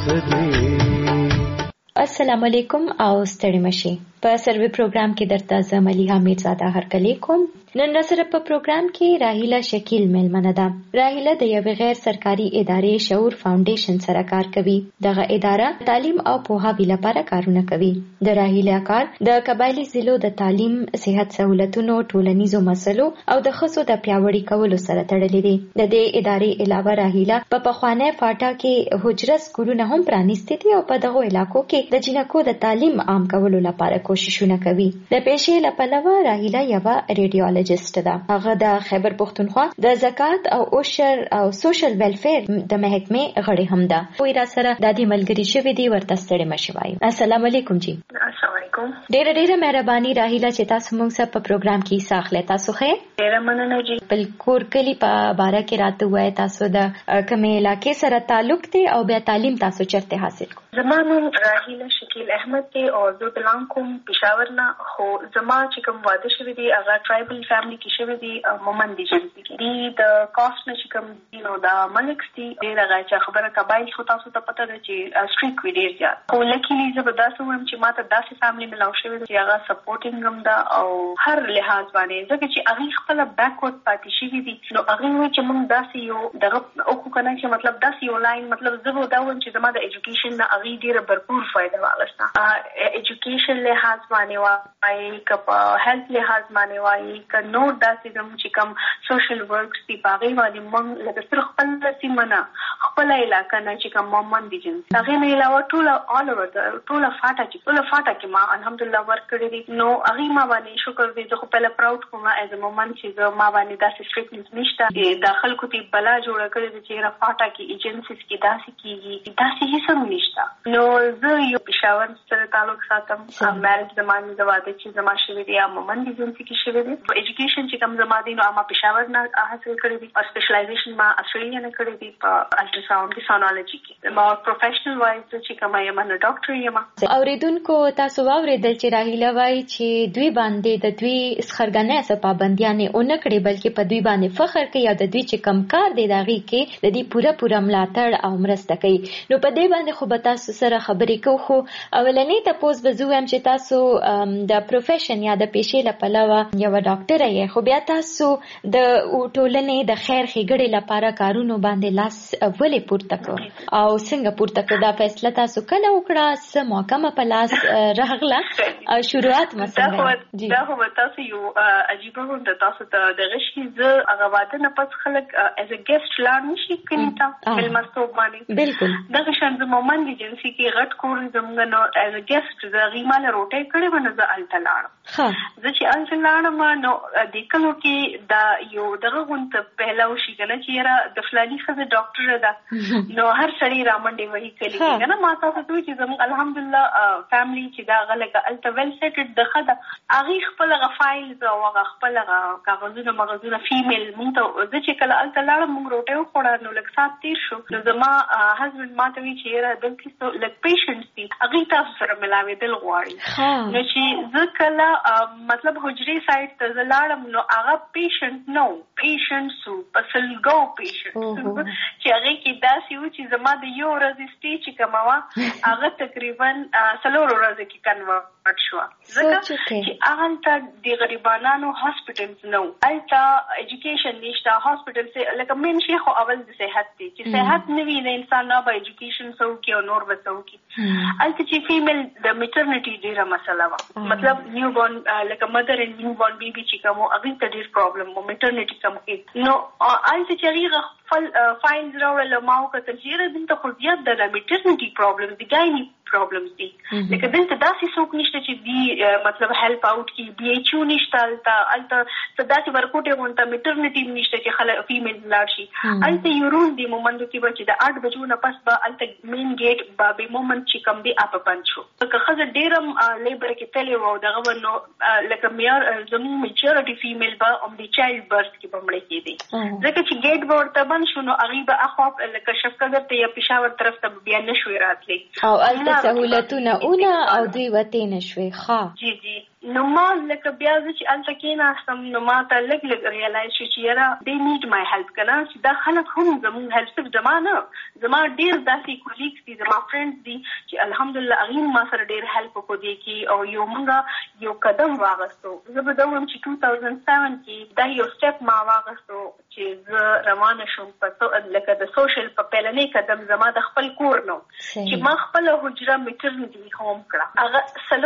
سدې. السلام علیکم او ستړي مشي. په سروي پروګرام کې درته زه ملي حامد زاده هرکلی کوم. نن سره په پروګرام کې راهیلا شکیل ملمنه ده. راهیلا د یو غیر سرکاري ادارې شعور فاونډیشن سره کار کوي. دغه اداره تعلیم او پوهاوي لپاره کارونه کوي. د راهیلا کار د قبایلی ضلعو د تعلیم، صحت سہولتونو، ټولنیزو مسلو او د ښځو د پیاوړي کولو سره تړلې دي. د دې ادارې علاوه راهیلا په پخوانی فاټا کې حجره سکولونه هم پرانیستي دي او په دغه علاقو کې د جنکو د تعلیم عام کولو لپاره کوششونه کوي. د پیشې لپاره راهیلا یو ریډیولوژیست ده. هغه د خیبر پښتونخوا د زکات او عشر او سوشل ویلفیر د محکمې غړي هم ده. وی را سره د دې ملګری شوی دی ورته ستړي مشي وایي. السلام علیکم جی. السلام علیکم. ډېر مهرباني راهیلا چې تاسو موږ سره په پروګرام کې ساخله. تاسو خیر؟ ډېر مننه جی. بالکل کلی په باره کې راته وای تاسو د کومه علاقې سره تعلق دی او بیا تعلیم تاسو چرته حاصل کو؟ زما نوم راهیلا شکیل احمد دی او زه بلان کوم پېښور نه. خو زما چې کوم واده شوی دی هغه ټرایبل فیملی کې شوی دی مومن دي جنسي کې دی. د کاست نه چې کوم دی نو دا ملکس دی ډېر هغه چې خبره قبایل خو تاسو ته پته ده چې سټریک وی ډېر زیات. خو لکیلی زه به داسې وایم چې ماته داسې فیملی ملاو شوی دی چې هغه سپورټینګ هم ده او هر لحاظ باندې ځکه چې هغه خپل بیکورډ پاتې شوی دي. نو هغه وایي چې موږ داسې یو دغه او کنه چې مطلب داسې یو لاین مطلب زه به دا وایم چې زما د ایجوکیشن نه هغه ډېره भरपूर फायदा वाला एजुकेशन लिहाज माने वाई कप हेल्थ लिहाज माने वाई क नोट दासिदम चिकम सोशल वर्क्स ती पागे वाली मंग लगे सिर्फ पंद्रह मना خپل علاقه نه چې کوم مومن دي جن هغه نه علاوه ټول آل اوور ټول فاټا کې ما الحمدلله ورک کړی دي. نو هغه ما باندې شکر دې زه خپل پراود کوم از مومن چې ما باندې داسې سټریکټنس نشته. داخل کو تی بلا جوړ کړی دي چې را فاټا کې ایجنسیز کې داسې کیږي داسې هیڅ هم نشته. نو زه یو پېښور سره تعلق ساتم. میرج زمانه د واده چې زما شوی دی یا مومن دي جنسي کې شوی دی. ایجوکیشن چې کوم زما دی نو ما پېښور نه حاصل کړی دی او سپیشلایزیشن ما استرالیا نه کړی دی په الټراساوند کې سونالوجي کې. ما پروفیشنل وایز چې کوم یم نه ډاکټر یم. اوریدونکو تاسو واوریدل چې راهیله وایي چې دوی باندې د دوی سخرګنې څه پابندیانې اون کړې بلکې په دوی باندې فخر کوي او د دوی چې کم کار دی داغي کې د دې پوره ملاتړ او مرسته کوي. نو په دې باندې خو به تاسو سره خبرې کوو. خو اولنې تاسو به زه وایم چې تاسو د پروفیشن یا د پیشې لپاره یو ډاکټر یې، خو بیا تاسو د ټولنې د خیر ښېګړې لپاره کارونو باندې لاس ولې پورته کړ او څنګه پورته کړ؟ دا فیصله تاسو کله وکړه؟ څه محکمه په لاس راغله او شروعات مثلا دا هو تاسو یو عجیبه وند تاسو ته د غشي زه هغه واده نه پس خلک از ا ګیسټ لاړ نشي کینتا ملمستوب باندې بالکل دا شان د مومن دي جنسي کې غټ کور زمونږ نو از ا ګیسټ د غیماله روټي کړي ونه زه الته لاړم. زه چې الته لاړم نو د کلو کې دا یو دغه غونډه پهلا وشي کنه چې را د فلاني خزه ډاکټر ده نو هر سړی رامنډي وਹੀ کلی کنه ما تاسو ته چې زموږ الحمدلله فیملی چې دا غلګه الته ویل سیټډ د خده اغه خپل غفایلز او خپل کاغذونه مغزونه فیمیل مونږ ته چې کله الته لاړم مونږ روټه وخوړه نو لږ سات تیر شو نو زما هسبند ما ته وی چې را دلته لږ پیشنټس دي اغه تاسو سره ملاوي دل غواړي نو چې ځکه مطلب حجري سایت ته لاړم نو هغه پیشنټ نو پیشنټ سو پسلګو پیشنټ چې هغه کې داسې و چې زما د یو ورځې سټیج کماوه هغه تقریبا 3 ورځې کې کنورټ شو ځکه چې هغه ته د غریبانو هاسپټلز نو الته ایجوکیشن نشته هاسپټل سه لکه مین شي خو اول د صحت دی چې صحت نوی د انسان نه به ایجوکیشن سو کې او نور وسو کې الته چې فیمیل د میټرنټي ډیره مسله و مطلب نیو بورن لکه مدر اند نیو بورن بیبي چې کوم هغه ته ډیر پرابلم و میټرنټي کوم کې نو الته چې هغه فایلز راوړل ما وکړل چې دلته خو زیات د میټرنټي پرابلم دي ګایني پرابلمز دي لکه دلته داسې څوک نشته چې دی مطلب هیلپ اوټ کی بي ایچ یو نشته الته داسې ورکوټه غونډه میټرنټي نشته چې خلک فیمیل لاړ شي الته یو رول دی مومند کې چې د 8 بجو نه پس به الته مین گیټ به مومند چې کوم دی اپ بند شو که خزه ډیرم لیبر کې تللی وو دغه ونو لکه میر زمو میجورټي فیمیل به ام دی چایلډ برث کې بمړې کېدی ځکه چې گیټ ورته بند شو نو هغه به اخو لکه شفقت ته یا پېښور طرف ته بیا نشوي راتلی او الته سہولتونه اونه او دوی وته نشوي ښه جی نو ما لکه بیا چې الته کې ناستم نو ما ته لګ ریالایز شو چې یاره دې نیډ مای هیلپ کنه چې دا خلک هم زموږ هیلپ صرف زمانه زما ډیر داسې کولیګز دي زما فرندز دي چې الحمدلله هغه ما سره ډیر هیلپ وکړي کی او یو موږ یو قدم واغستو زه به دوم چې 2007 کې دا یو سټپ ما واغستو چې زه روانه شوم په لکه د سوشل په پلانې قدم زما د خپل کور نو چې ما خپل حجره میټرنټي هوم کړه هغه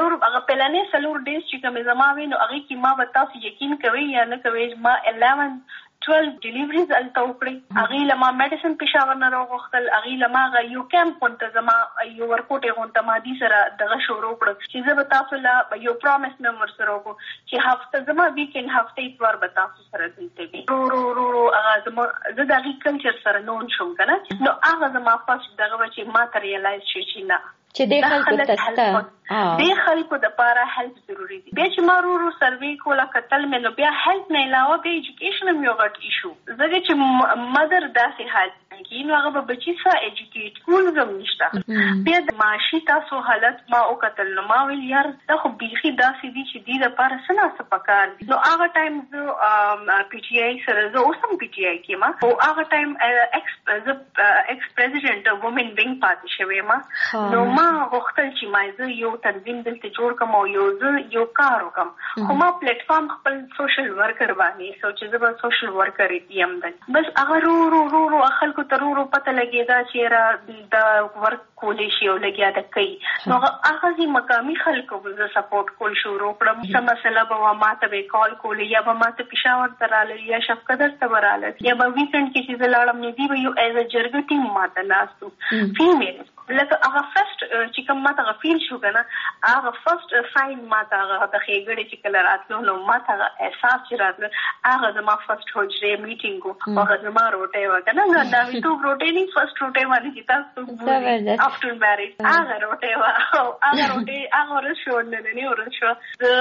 پلانې سلور ډیز چې کوم زما وینو هغه کې ما به تاسو یقین کوي یا نه کوي ما 11-12 ډیلیوریز الته وکړي هغه لما میډیسن پېښور نه راغختل هغه لما یو کیمپ پونته زما یو ورکوټه غونټه ما دي سره دغه شروع کړ چې زه به تاسو لا یو پرومس نمبر سره وکړو چې هفته زما ویکند هفته اتوار به تاسو سره دلته وي رو هغه زما زه د کلچر سره نون شوم کنه نو هغه زما فاست دغه چې ما ته ریالایز شو چې نه چې د خلکو تسته د خلکو د لپاره هیلپ ضروری دی بیا چې ما رو سروي کوله کتل مې نو بیا هیلپ نه علاوه د ایجوکیشن هم یو غټ ایشو زه چې مدر داسې حالت کې نو هغه به بچی سره ایجوکیټ کول زم نشته بیا د معاشي تاسو حالت ما او کتل نو ما ویل یار دا خو بیخي داسې دي چې د لپاره سنا سپکار دي نو هغه ټایم زه پی ټی آی سره زه اوسم پی ټی آی کې ما او هغه ټایم ایکس پریزیډنټ وومن وینګ پاتې شوې ما نو ما وختل چې ما زه یو تنظیم دلته جوړ کوم او یو کار وکم خو ما پلیټ فارم خپل سوشل ورکر باندې سوچ زه به سوشل ورکر یم بس هغه رو خلکو ترورو پته لګیدا چې را د ورک کولې شي او لګیا د کوي نو هغه زی مقامی خلکو زه سپورټ کول شروع کړم سم مسله به ما ته به کال کولې یا به ما ته پېښور ته رااله یا شفقت ته وراله یا به ویکند کې چې لاړم نه دی یو ایز ا جرګ ټیم ما ته ناستو فیمیل لکه هغه فرست چې کوم ماته غفیل شو کنه هغه فرست ساين ماته هغه د خېګړې چې کله راتلو نو ماته احساس چې راتلو هغه زما فرست حجرې میټینګ او هغه زما روټه وکنه دا ویټو روټه نه فرست روټه باندې چې تاسو افټر میریج هغه روټه وا هغه روټه هغه ورشو نه ورشو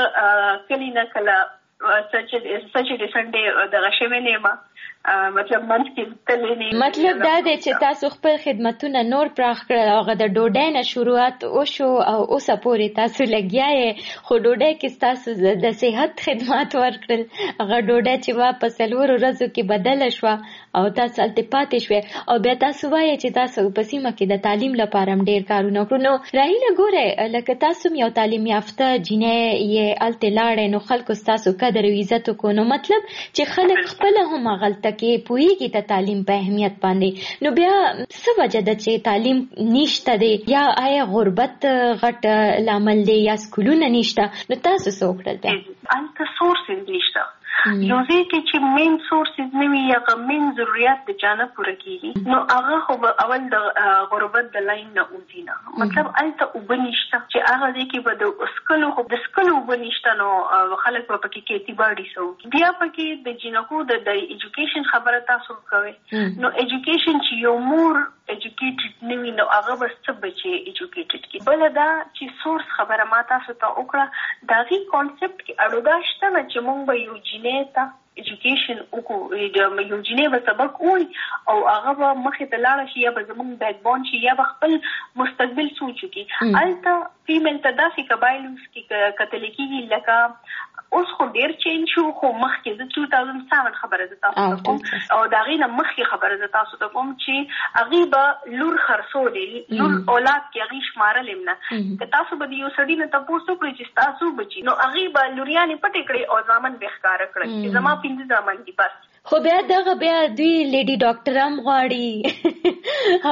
د کلینا کلا سچ دې سنډه د غشمه ما مطلب منځ کې تللی مطلب دا دی چې تاسو خپل خدمتونه نور پراخ کړل او د ډوډۍ نه شروعات وشو او اوسه پورې تاسو لګیاي خو ډوډۍ کې تاسو د صحت خدمات ورکړل هغه ډوډۍ چې واپس لور ورځو کې بدل شو او تاسو التپاتې شوي او بیا تاسو وایي چې تاسو په سیمه کې د تعلیم لپاره ډیر کارونه کړو نو راهیله ګوره لکه تاسو یو تعلیم یافته جنې یې التلاړې نو خلکو تاسو قدر او عزت کو نو مطلب چې خلک خپل هم غلطه کې پوهیږي ته تعلیم په اهمیت باندې نو بیا څه وجه ده چې تعلیم نشته دی یا آیا غربت غټ لامل دی یا سکولونه نشته نو تاسو څه وکړل بیا انت سورسز نشته یو ځای کې چې مین سورسز نه وي یا مین ضرورت د جانه پوره کیږي نو هغه خو اول د غربت د لاین نه اوځي نه مطلب الته وبنيشته چې هغه ځای کې به د اسکلو خو د اسکلو وبنيشته نو خلک په پکې کې اعتبار سو بیا پکې د جنکو د ایجوکیشن خبره تاسو کوي نو ایجوکیشن چې یو مور ایجوکیټډ نه وي نو هغه بس څه بچي ایجوکیټډ کی بل دا چې سورس خبره ما تاسو ته وکړه دا غي کانسپټ کې اړوداشته نه چې مونږ به یو جنیتا ایجوکیشن وکړو د یو جنې به سبق وي او هغه به مخې ته لاړ شي یا به زموږ بیک بون شي یا به خپل مستقبل سوچو کی الته فیمیل ته داسې قبایلوس کې کتل کېږي لکه اوس خو ډیر چینج شو خو مخکې د 2007 خبره ده تاسو کوم او دا غینه مخکې خبره ده تاسو ته کوم چې هغه به لور خرڅولې لور اولاد کې هغه شمارل نه که تاسو به یو سړی نه تاسو کړی چې تاسو بچی نو هغه به لوریانه پټ کړي او ځامن به ښکار کړي چې زما پینځه ځامن دي بس خو بیا دغه بیا دوی لیډي ډاکټر هم غواړي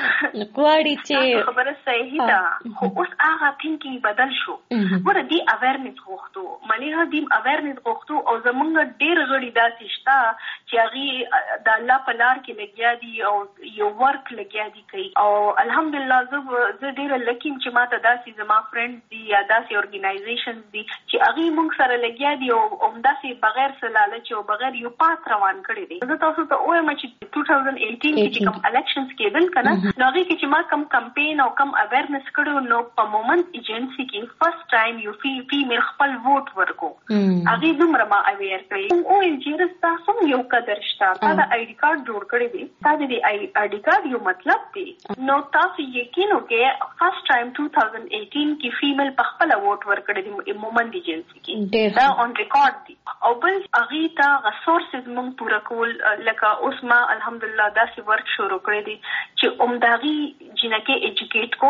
غواړي چې خبره صحیح ده خو اوس هغه تھینکینګ بدل شو ور دي اویرنس غوښتو ملي دي اویرنس غوښتو او زمونږ ډیر غړي داسې شته چې هغه د الله په لار کې لګیا دي او یو ورک لګیا دي کوي او الحمدلله زه ډیر لکیم چې ماته داسې زما فرند دي یا داسې اورګنایزیشن دي چې هغه موږ سره لګیا دي او داسې بغیر سلالچ او بغیر یو پات روان کړی دی زه تاسو ته وایم چې 2018 کې کوم الیکشنز کېدل کنه نو هغه کې چې ما کوم کمپین او کوم اویرنس کړو نو په مومنت ایجنسی کې فرست ټایم یو فیمیل خپل ووټ ورکو هغه دومره ما اویر کړی او انجیرس تاسو یو قدر شته دا آی ډی کارت جوړ کړی دی دا د آی ډی کارت یو مطلب دی نو تاسو یقین وکړئ فرست ټایم 2018 کې فیمیل په خپل ووټ ورکړی دی مومنت ایجنسی کې دا اون ریکارډ دی او بل هغه ته ریسورسز مونږ پورا کول لکه اوس ما الحمدلله داسې ورک شروع کړی دی چې عمداغي جنکه ایجوکیټ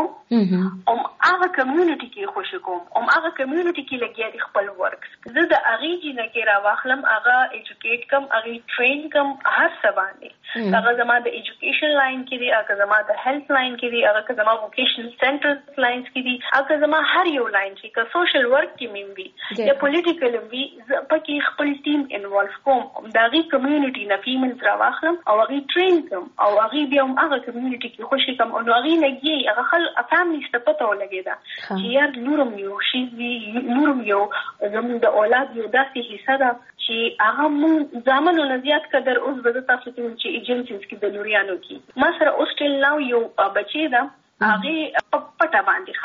کوم هغه کمیونټي کې خوشی کوم هغه کمیونټي کې لګیا دي خپل ورکس زه د هغه جنکه راواخلم هغه ایجوکیټ کوم هغه ټرین کوم هر څه باندې هغه زما د ایجوکیشن لاین کې دي هغه زما د هیلث لاین کې دي هغه زما ووکیشنل سنټر لاینز کې دي هغه زما هر یو لاین چې که سوشل ورک کې مې وي یا پولیټیکل وي پکې خپل ټیم انوالو کوم داغي کمیونټي نه فیمیلز راواخلم او هغه ټرین کوم او هغه بیا هم هغه کمیونټي کې خوشی کوم او هغه لګي هغه خل فیملی ستپته ولګي دا چې یار نورم یو شي نورم یو زموږ د اولاد یو داسې حصہ ده چې هغه مون ځامنو نه زیات قدر اوس به تاسو ته چې ایجنسیز کې د لوریانو کې ما سره اوسټل نو یو بچی ده هغه پټه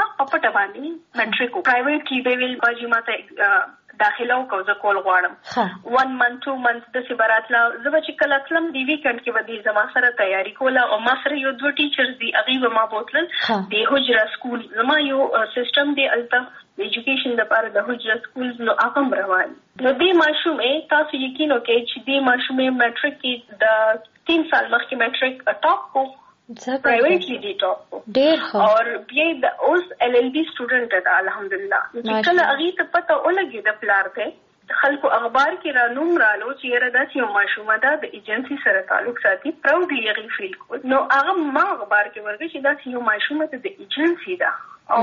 باندې مټریک پرایویټ کې به ویل باجی ماته داخله او کوزه کول غواړم 1 month 2 months د سبارات لا زه چې کله تلم دی ویکند کې ودی زما سره تیاری کوله او ما سره یو دوه ټیچرز دی هغه ما بوتل د حجره سکول زما یو سیستم دی الته ایجوکیشن لپاره د حجره سکولز نو هغه روان نو دې ماشومې تاسو یقین وکړئ چې دې ماشومې میټریک کې د 3 سال مخکې میټریک ټاپ کو پرایویټلی دی ټاپ ډیر ښه اور بیا د اوس ایل ایل بی سټوډنټ ده الحمدلله چې کله هغه ته پته ولګي د پلار ته خلکو اخبار کې را نوم رالو چې یره داسې یو ماشومه ده د ایجنسی سره تعلق ساتي پراودلی هغه فیل کو نو هغه ما اخبار کې ورغی چې داسې یو ماشومه ده د ایجنسی ده او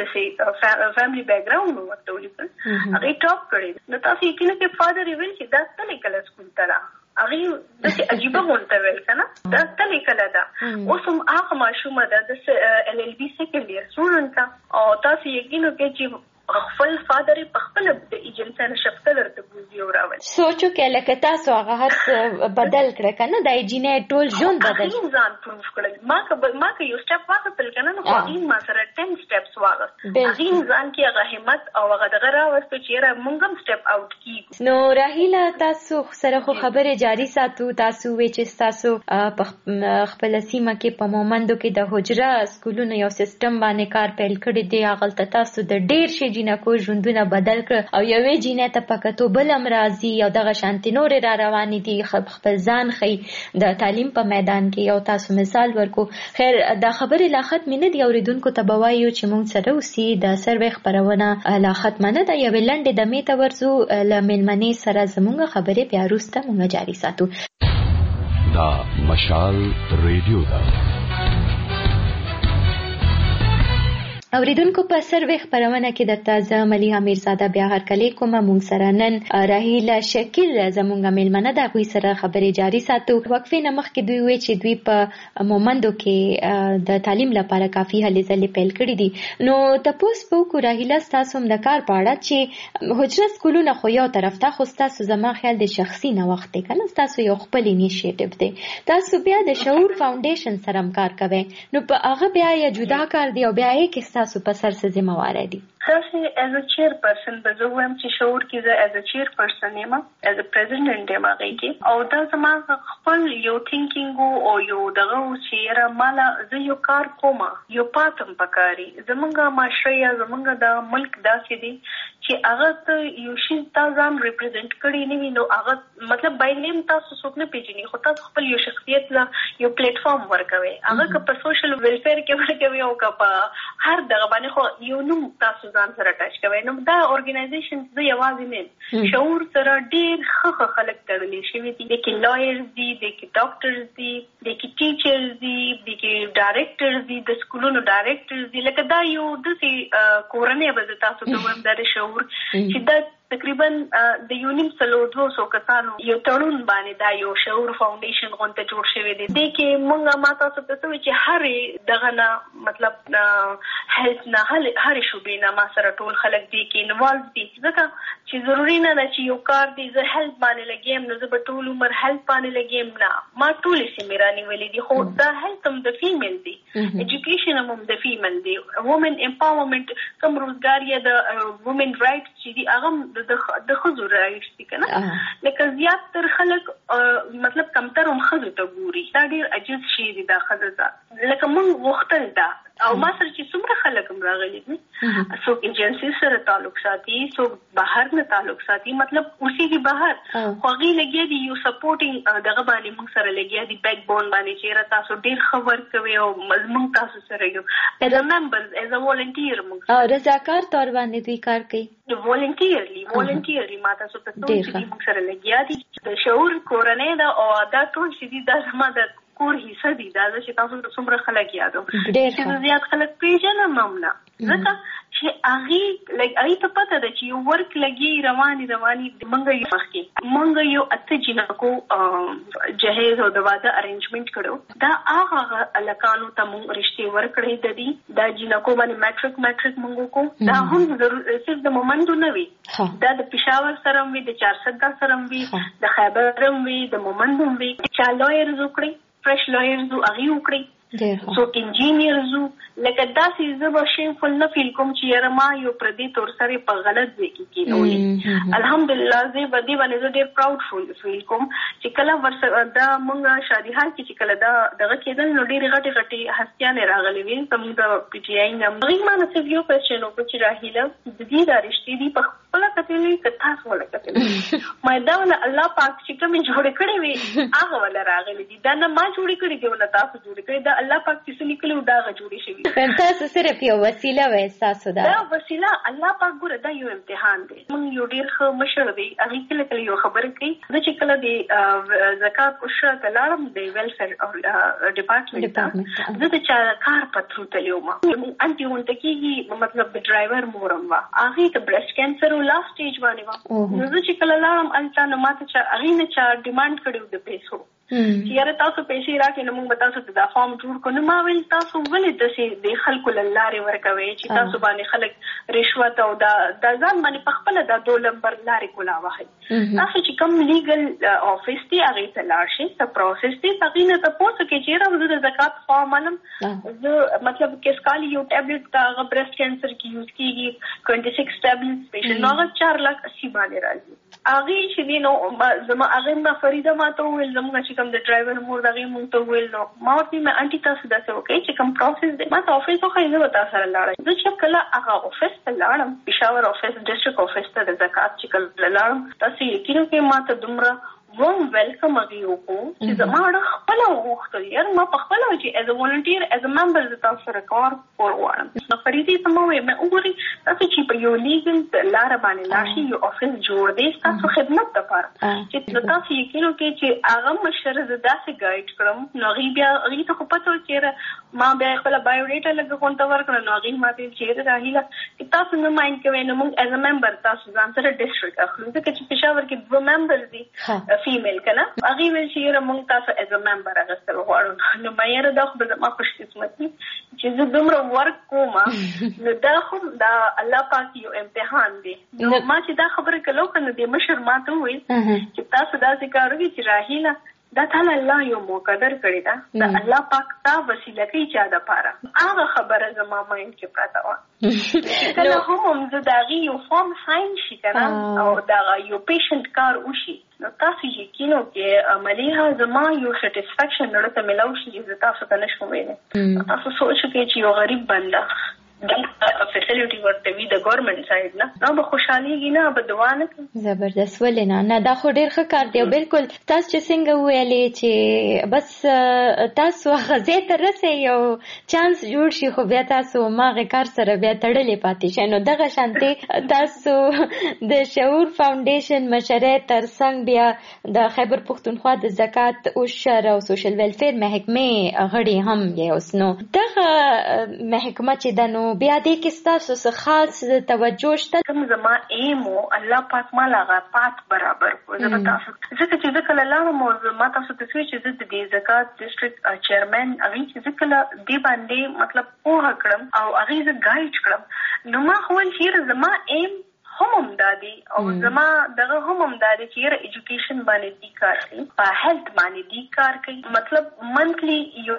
داسې فیملی بیک ګراوند ورته ولیکل هغه ټاپ کړی نو تاسو یې کینه کې فادر ویل چې دا تل کله سکول ته هغه د عجيبه مونته ویل کنه دا تل کله دا اوس هم هغه ماشومه ده د LLB سیکنډ ایئر سټوډنټ او تاسو یقینو کې چې خپل فادر په خپل د ایجنټ نه شفته درته بوزي او راول سوچو کې لکه تاسو هغه هر بدل کړ کنه د ایجنټ ټول ژوند بدل ځان پروف کړل ما که یو سټپ واخیستل کنه نو خو ما سره 10 سټپس واغست هغه ځان کې هغه همت او هغه دغه راوستو چې را مونږ هم سټپ اوټ کیږو نو راهیله تاسو سره خو خبره جاری ساتو تاسو چې تاسو په خپل سیمه کې په مومندو کې د حجره سکولونو یو سیستم باندې کار پیل کړی دی هغه تاسو د ډیر شي جنکو ژوندونه بدل کړ او یوې جینې ته پکتو بل امراضي او دغه شانتي نور را روانې دي خپل ځان خي د تعلیم په میدان کې یو تاسو مثال ورکو خیر دا خبره لا ختم نه دی اوریدونکو ته بوایو چې مونږ سره اوسې د سروې خبرونه لا ختم نه ده یو لنډه د میته ورزو لمنمنې سره زموږ خبره بیا وروسته مونږ جاری ساتو دا مشال ریډیو دا اوریدونکو په سروې خبرونه کې درته زه ملیحه میرزاده بیا هرکلی کوم مونږ سره نن راهیله شکیل زموږ میلمنه ده هغوی سره خبرې جاری ساتو وقفې نه مخکې دوی وی چې دوی په مومندو کې د تعلیم لپاره کافي هلې ځلې پیل کړي دي نو تپوس به وکړو راهیله ستاسو هم د کار په اړه چې حجره سکولونه خو یو طرف ته خو ستاسو زما خیال د شخصي نوښت دی که نه ستاسو یو خپل انیشیټیو دی تاسو بیا د شعور فاونډیشن سره هم کار کوئ نو په هغه بیا یې جدا کار دی او بیا یې کې تاسو په سر څه ذمہواره دي تاسو ایز ا چیر پرسن به زه وایم چې شعور کې زه ایز ا چیر پرسن یم ایز ا پریزیډنټ یم هغه کې او دا زما خپل یو تھینکینګ او یو دغه چې را مالا زه یو کار کوم یو پاتم پکاري زمونږه معاشره یا زمونږه د ملک داسې دي چې هغه ته یو شی تاسو هم ریپرزینټ کړی نه وي نو هغه مطلب بای نیم تاسو څوک نه پیژني خو تاسو خپل یو شخصیت لا یو پلیټ فارم ورکوي هغه که په سوشل ویلفیر کې ورکوي او که په هر دغه باندې خو یو نوم تاسو ځان سره ټچ کوي نو دا ارګنایزیشن زه یوازې نه شعور سره ډیر ښه خلک تړلي شوي دي د کې لایرز دي د کې ډاکټرز دي د کې ټیچرز دي د کې ډایرکټرز دي د سکولونو ډایرکټرز دي لکه دا یو داسې کورنۍ به تاسو ته وایم دا شعور چې دا تقریبا د یونیم سلو 200 کسانو یو تړون باندې دا یو شعور فاونډیشن غونډه جوړ شوې ده د کې مونږه ما تاسو ته څه چې هر دغه نه مطلب هیلث نه هر شوبې نه ما سره ټول خلک دي کې انوالو دي ځکه چې ضروری نه ده چې یو کار دی زه هیلث باندې لګیم نو زه به ټول عمر هیلث باندې لګیم نه ما ټولې سیمې رانیولې دي خو دا هیلث هم د فیمیل دی ایجوکیشن هم د فیمیل دی وومن امپاورمنټ کوم روزګار یا د وومن رائټس چې دي هغه د خزو رائټس دي کنه لکه زیات تر خلک مطلب کمتر هم خزو ته ګوري دا ډیر عجیب شی دی دا خزه لکه مونږ وختل دا او ما سره چې څومره خلک هم راغلي دي څوک ایجنسی سره تعلق ساتي څوک بهر نه تعلق ساتي مطلب اوسېږي بهر خو هغوی لګیا دي یو سپورټینګ دغه باندې موږ سره لګیا دي بیک بون باندې چې تاسو ډېر ښه ورک کوئ او موږ تاسو سره یو ایز ا ممبر ایز ا والنټیر موږ رضاکار طور باندې دوی کار کوي والنټیرلی ما تاسو ته موږ سره لګیا دي د شعور کورنۍ ده او دا ټول چې دي دا زما د کور حصہ دي دا چې تاسو ته څومره خلک یادو چې زیات خلک پیژنم نه ځکه چې هغه ته پته ده چې یو ورک لګي رواني منګه یو مخکې منګه یو اته جنکو جهیز او د واده ارینجمنت کړو دا هغه الکانو ته مونږ رښتې ورکړې د دې دا جنکو باندې میټریک مونږ کو دا هم صرف د مومندو نه وي دا د پېښور سره وي د 410 سره وي د خیبر وي د مومندو وي چا لایرز وکړي فرش لایرز هغه وکړي سو انجینیرز لکه داسې زه به شیمفل نه فیل کوم چې یاره ما یو پردي تور سره په غلط ځای کې کېنولي الحمدلله زه به دې باندې زه ډېر پراؤډ فیل کوم چې کله ورسره دا مونږ شادي حال کې چې کله دا دغه کېدل نو ډېرې غټې هستیانې راغلې وې زموږ د پي ټي آی نه هغوی ما نه صرف یو کوېسچن وکړو چې راهیله د دې دا رښتې دي په خپله کتلې که تاسو وله کتلې ما دا وله الله پاک چې کومې جوړې کړې وې هغه وله راغلې دي دا نه ما جوړې کړې دي وله تاسو جوړې کړې دا الله پاک چې لیکلو دا جوړې شوی. تاسو صرف یو وسیله وای تاسو دا وسیله الله پاک ګوره دا یو امتحان دی. موږ یو ډیر ښه مشر دی هغه کله یو خبره کوي چې کله د زکات او شرط لاړم دی ویلفیر ډپارټمنټ زه د چا کار پترو تلیوم انټي ونټ کیږي مطلب د ډرایور مورم وا هغه ته برېست کینسر او لاست سټیج باندې وا نو چې کله لاړم الته نو ماته چې هغه نه چا ډیماند کړو د پیسو چې یاره تاسو پیسې راکې نو موږ به تاسو ته دا فارم جوړ کړو. نو ما ویل تاسو ولې داسې د خلکو له لارې ورکوئ چې تاسو باندې خلک رشوت او دا ځان باندې په خپله دا 2 نمبر لارې کولا واخلي. تاسو چې کوم لیګل افیس دی هغې ته لاړ شئ څه پروسس دی هغې نه تپوس وکړئ چې یاره زه د زکات فارم علم زه مطلب کیسکالي یو ټابلیټ ته هغه برېست کینسر کې یوز کېږي 26 ټابلیټ پیشنټ نو هغه 4,80,000 باندې راځي. هغې چې دی نو زما هغې ما فریده ما ته وویل زموږ چې کوم د ډرایور مور د هغې مونږ ته وویل نو ما ورته مې انټي تاسو داسې وکړئ چې کوم پروسس دی ما ته افیس وښایي زه به تا سره لاړم. زه چې کله هغه افیس ته لاړم پېښور افیس ډسټرکټ افیس ته د زکات چې کله لاړم تاسو یقین وکړئ ما ته دومره warm welcome هغې وکړو چې زما اړه خپله وغوښتل یاره ما په خپله چې as a volunteer as a member زه تاسو سره کار غواړم. نو فریدې ته ما وویل مې وګورئ تاسو چې په یو لیګل لاره باندې لاړ شئ یو افیس جوړ دی ستاسو خدمت دپاره چې تاسو یقین وکړئ چې هغه مشر زه داسې ګایډ کړم نو هغې ته خو پته وه چې یاره ما بیا خپله بایوډیټا لږ غونته ورکړه نو هغې ما ته ویل چې یاره راهیله چې تاسو نه مایند کوئ نو موږ as a member تاسو ځان سره ډسټرکټ اخلو ځکه چې پېښور کې 2 ممبرز دي فیمیل کنه هغې ویل چې یاره موږ تاسو as a member اخیستل غواړو. نو ما یاره دا خو به زما خوش قسمتي چې زه دومره ورک کوم نو دا خو دا الله پاک یو امتحان دی. نو ما چې دا خبره کلو که نو د مشر ما ته وویل چې تاسو داسې کار وکړئ چې راهیله دا تعالی الله یو مقدر کړی ده دا الله پاک تا وسیله کوي چا دپاره هغه خبره زما مایند کې پرته وه کله هم زه د هغې یو فارم ساین شي که نه او د هغه یو پیشنټ کار وشي نو تاسو یقین وکړئ عملیها زما یو سیټسفیکشن زړه ته میلاو شي چې زه تاسو ته نشم ویلی. تاسو سوچ وکړئ چې یو غریب بنده دلته فیسیلیټي ورته وي د ګورنمنټ سایډ نه نو به خوشحالېږي نه به دعا نه کوي. زبردست ولې نه دا خو ډېر ښه کار دی او بلکل تاسو چې څنګه وویلې چې بس تاسو هغه ځای ته رسئ یو چانس جوړ شي خو بیا تاسو هماغې کار سره بیا تړلې پاتې شئ. نو دغه شانتې تاسو د شعور فاونډیشن مشرۍ تر څنګ بیا د خیبر پښتونخوا د زکات عشر او سوشل ویلفیر محکمې غړي هم یې اوس نو دغه محکمه چې ده نو بیا دې کې ستاسو څه خاص توجه شته؟ کوم زما ایم و الله پاک ما له هغه پات برابر کړو. زه به تاسو ځکه چې زه کله لاړم او ما تاسو ته څه چې زه د دې زکات ډسټرکټ چیرمن هغې چې زه کله دې باندې مطلب پوهه کړم او هغې زه ګایډ کړم نو ما خو ویل چې زما ایم هم دا دی او زما دغه هم دا دی چې یاره ایجوکیشن باندې دی کار کوي په هیلث باندې دی کار کوي مطلب منتلی یو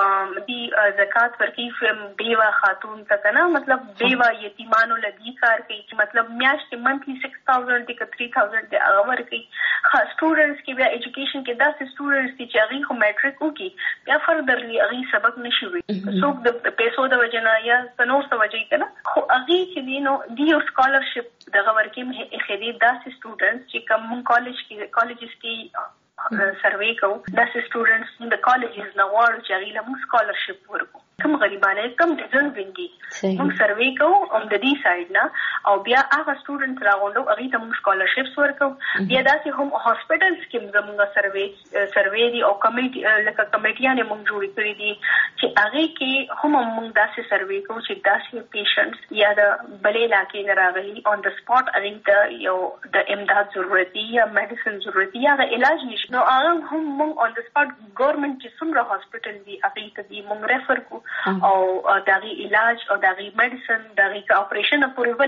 دی زکات ورکوي بیوه خاتون ته که نه مطلب بیوه یتیمانو له دی کار کوي چې مطلب میاشتې منتلی 6,000 دی که 3,000 دی هغه ورکوي. سټوډنټس کې بیا ایجوکیشن کې داسې سټوډنټس دي چې هغې خو میټرک وکړي بیا فردرلی هغې سبق نشي ویلی څوک د پیسو د وجې نه یا څه نور څه وجې که نه خو هغې چې دی نو دی یو سکالرشپ دغه ورکې اخېدي داسې سټوډنټس چې کوم مونږ کالجز کې سروې کوو داسې سټوډنټس د کالجز نه غواړو چې هغې له مونږ سکالرشپ ورکو کم غریبانه کم ډیزرvinګ دي مونږ سروې کوو هم د دې سایډ نه او بیا هغه سټوډنټس راغونډو هغې ته مونږ سکالرشپس ورکوو. بیا داسې هم هاسپټلز کې زمونږ سروې دي او لکه کمیټیانې مونږ جوړې کړي دي چې هغې کې هم مونږ داسې سروې کوو چې داسې پیشنټس یا د بلې علاقې نه راغلي آن د سپاټ هغې ته یو د امداد ضرورت دي یا میډیسن ضرورت دي یا هغه علاج نشي نو هغه هم مونږ آن د سپاټ ګورنمنټ چې څومره هاسپټل دي هغې ته دي مونږ ریفر کوو او دغه علاج او دغه میډیسن دغه اپریشن پورې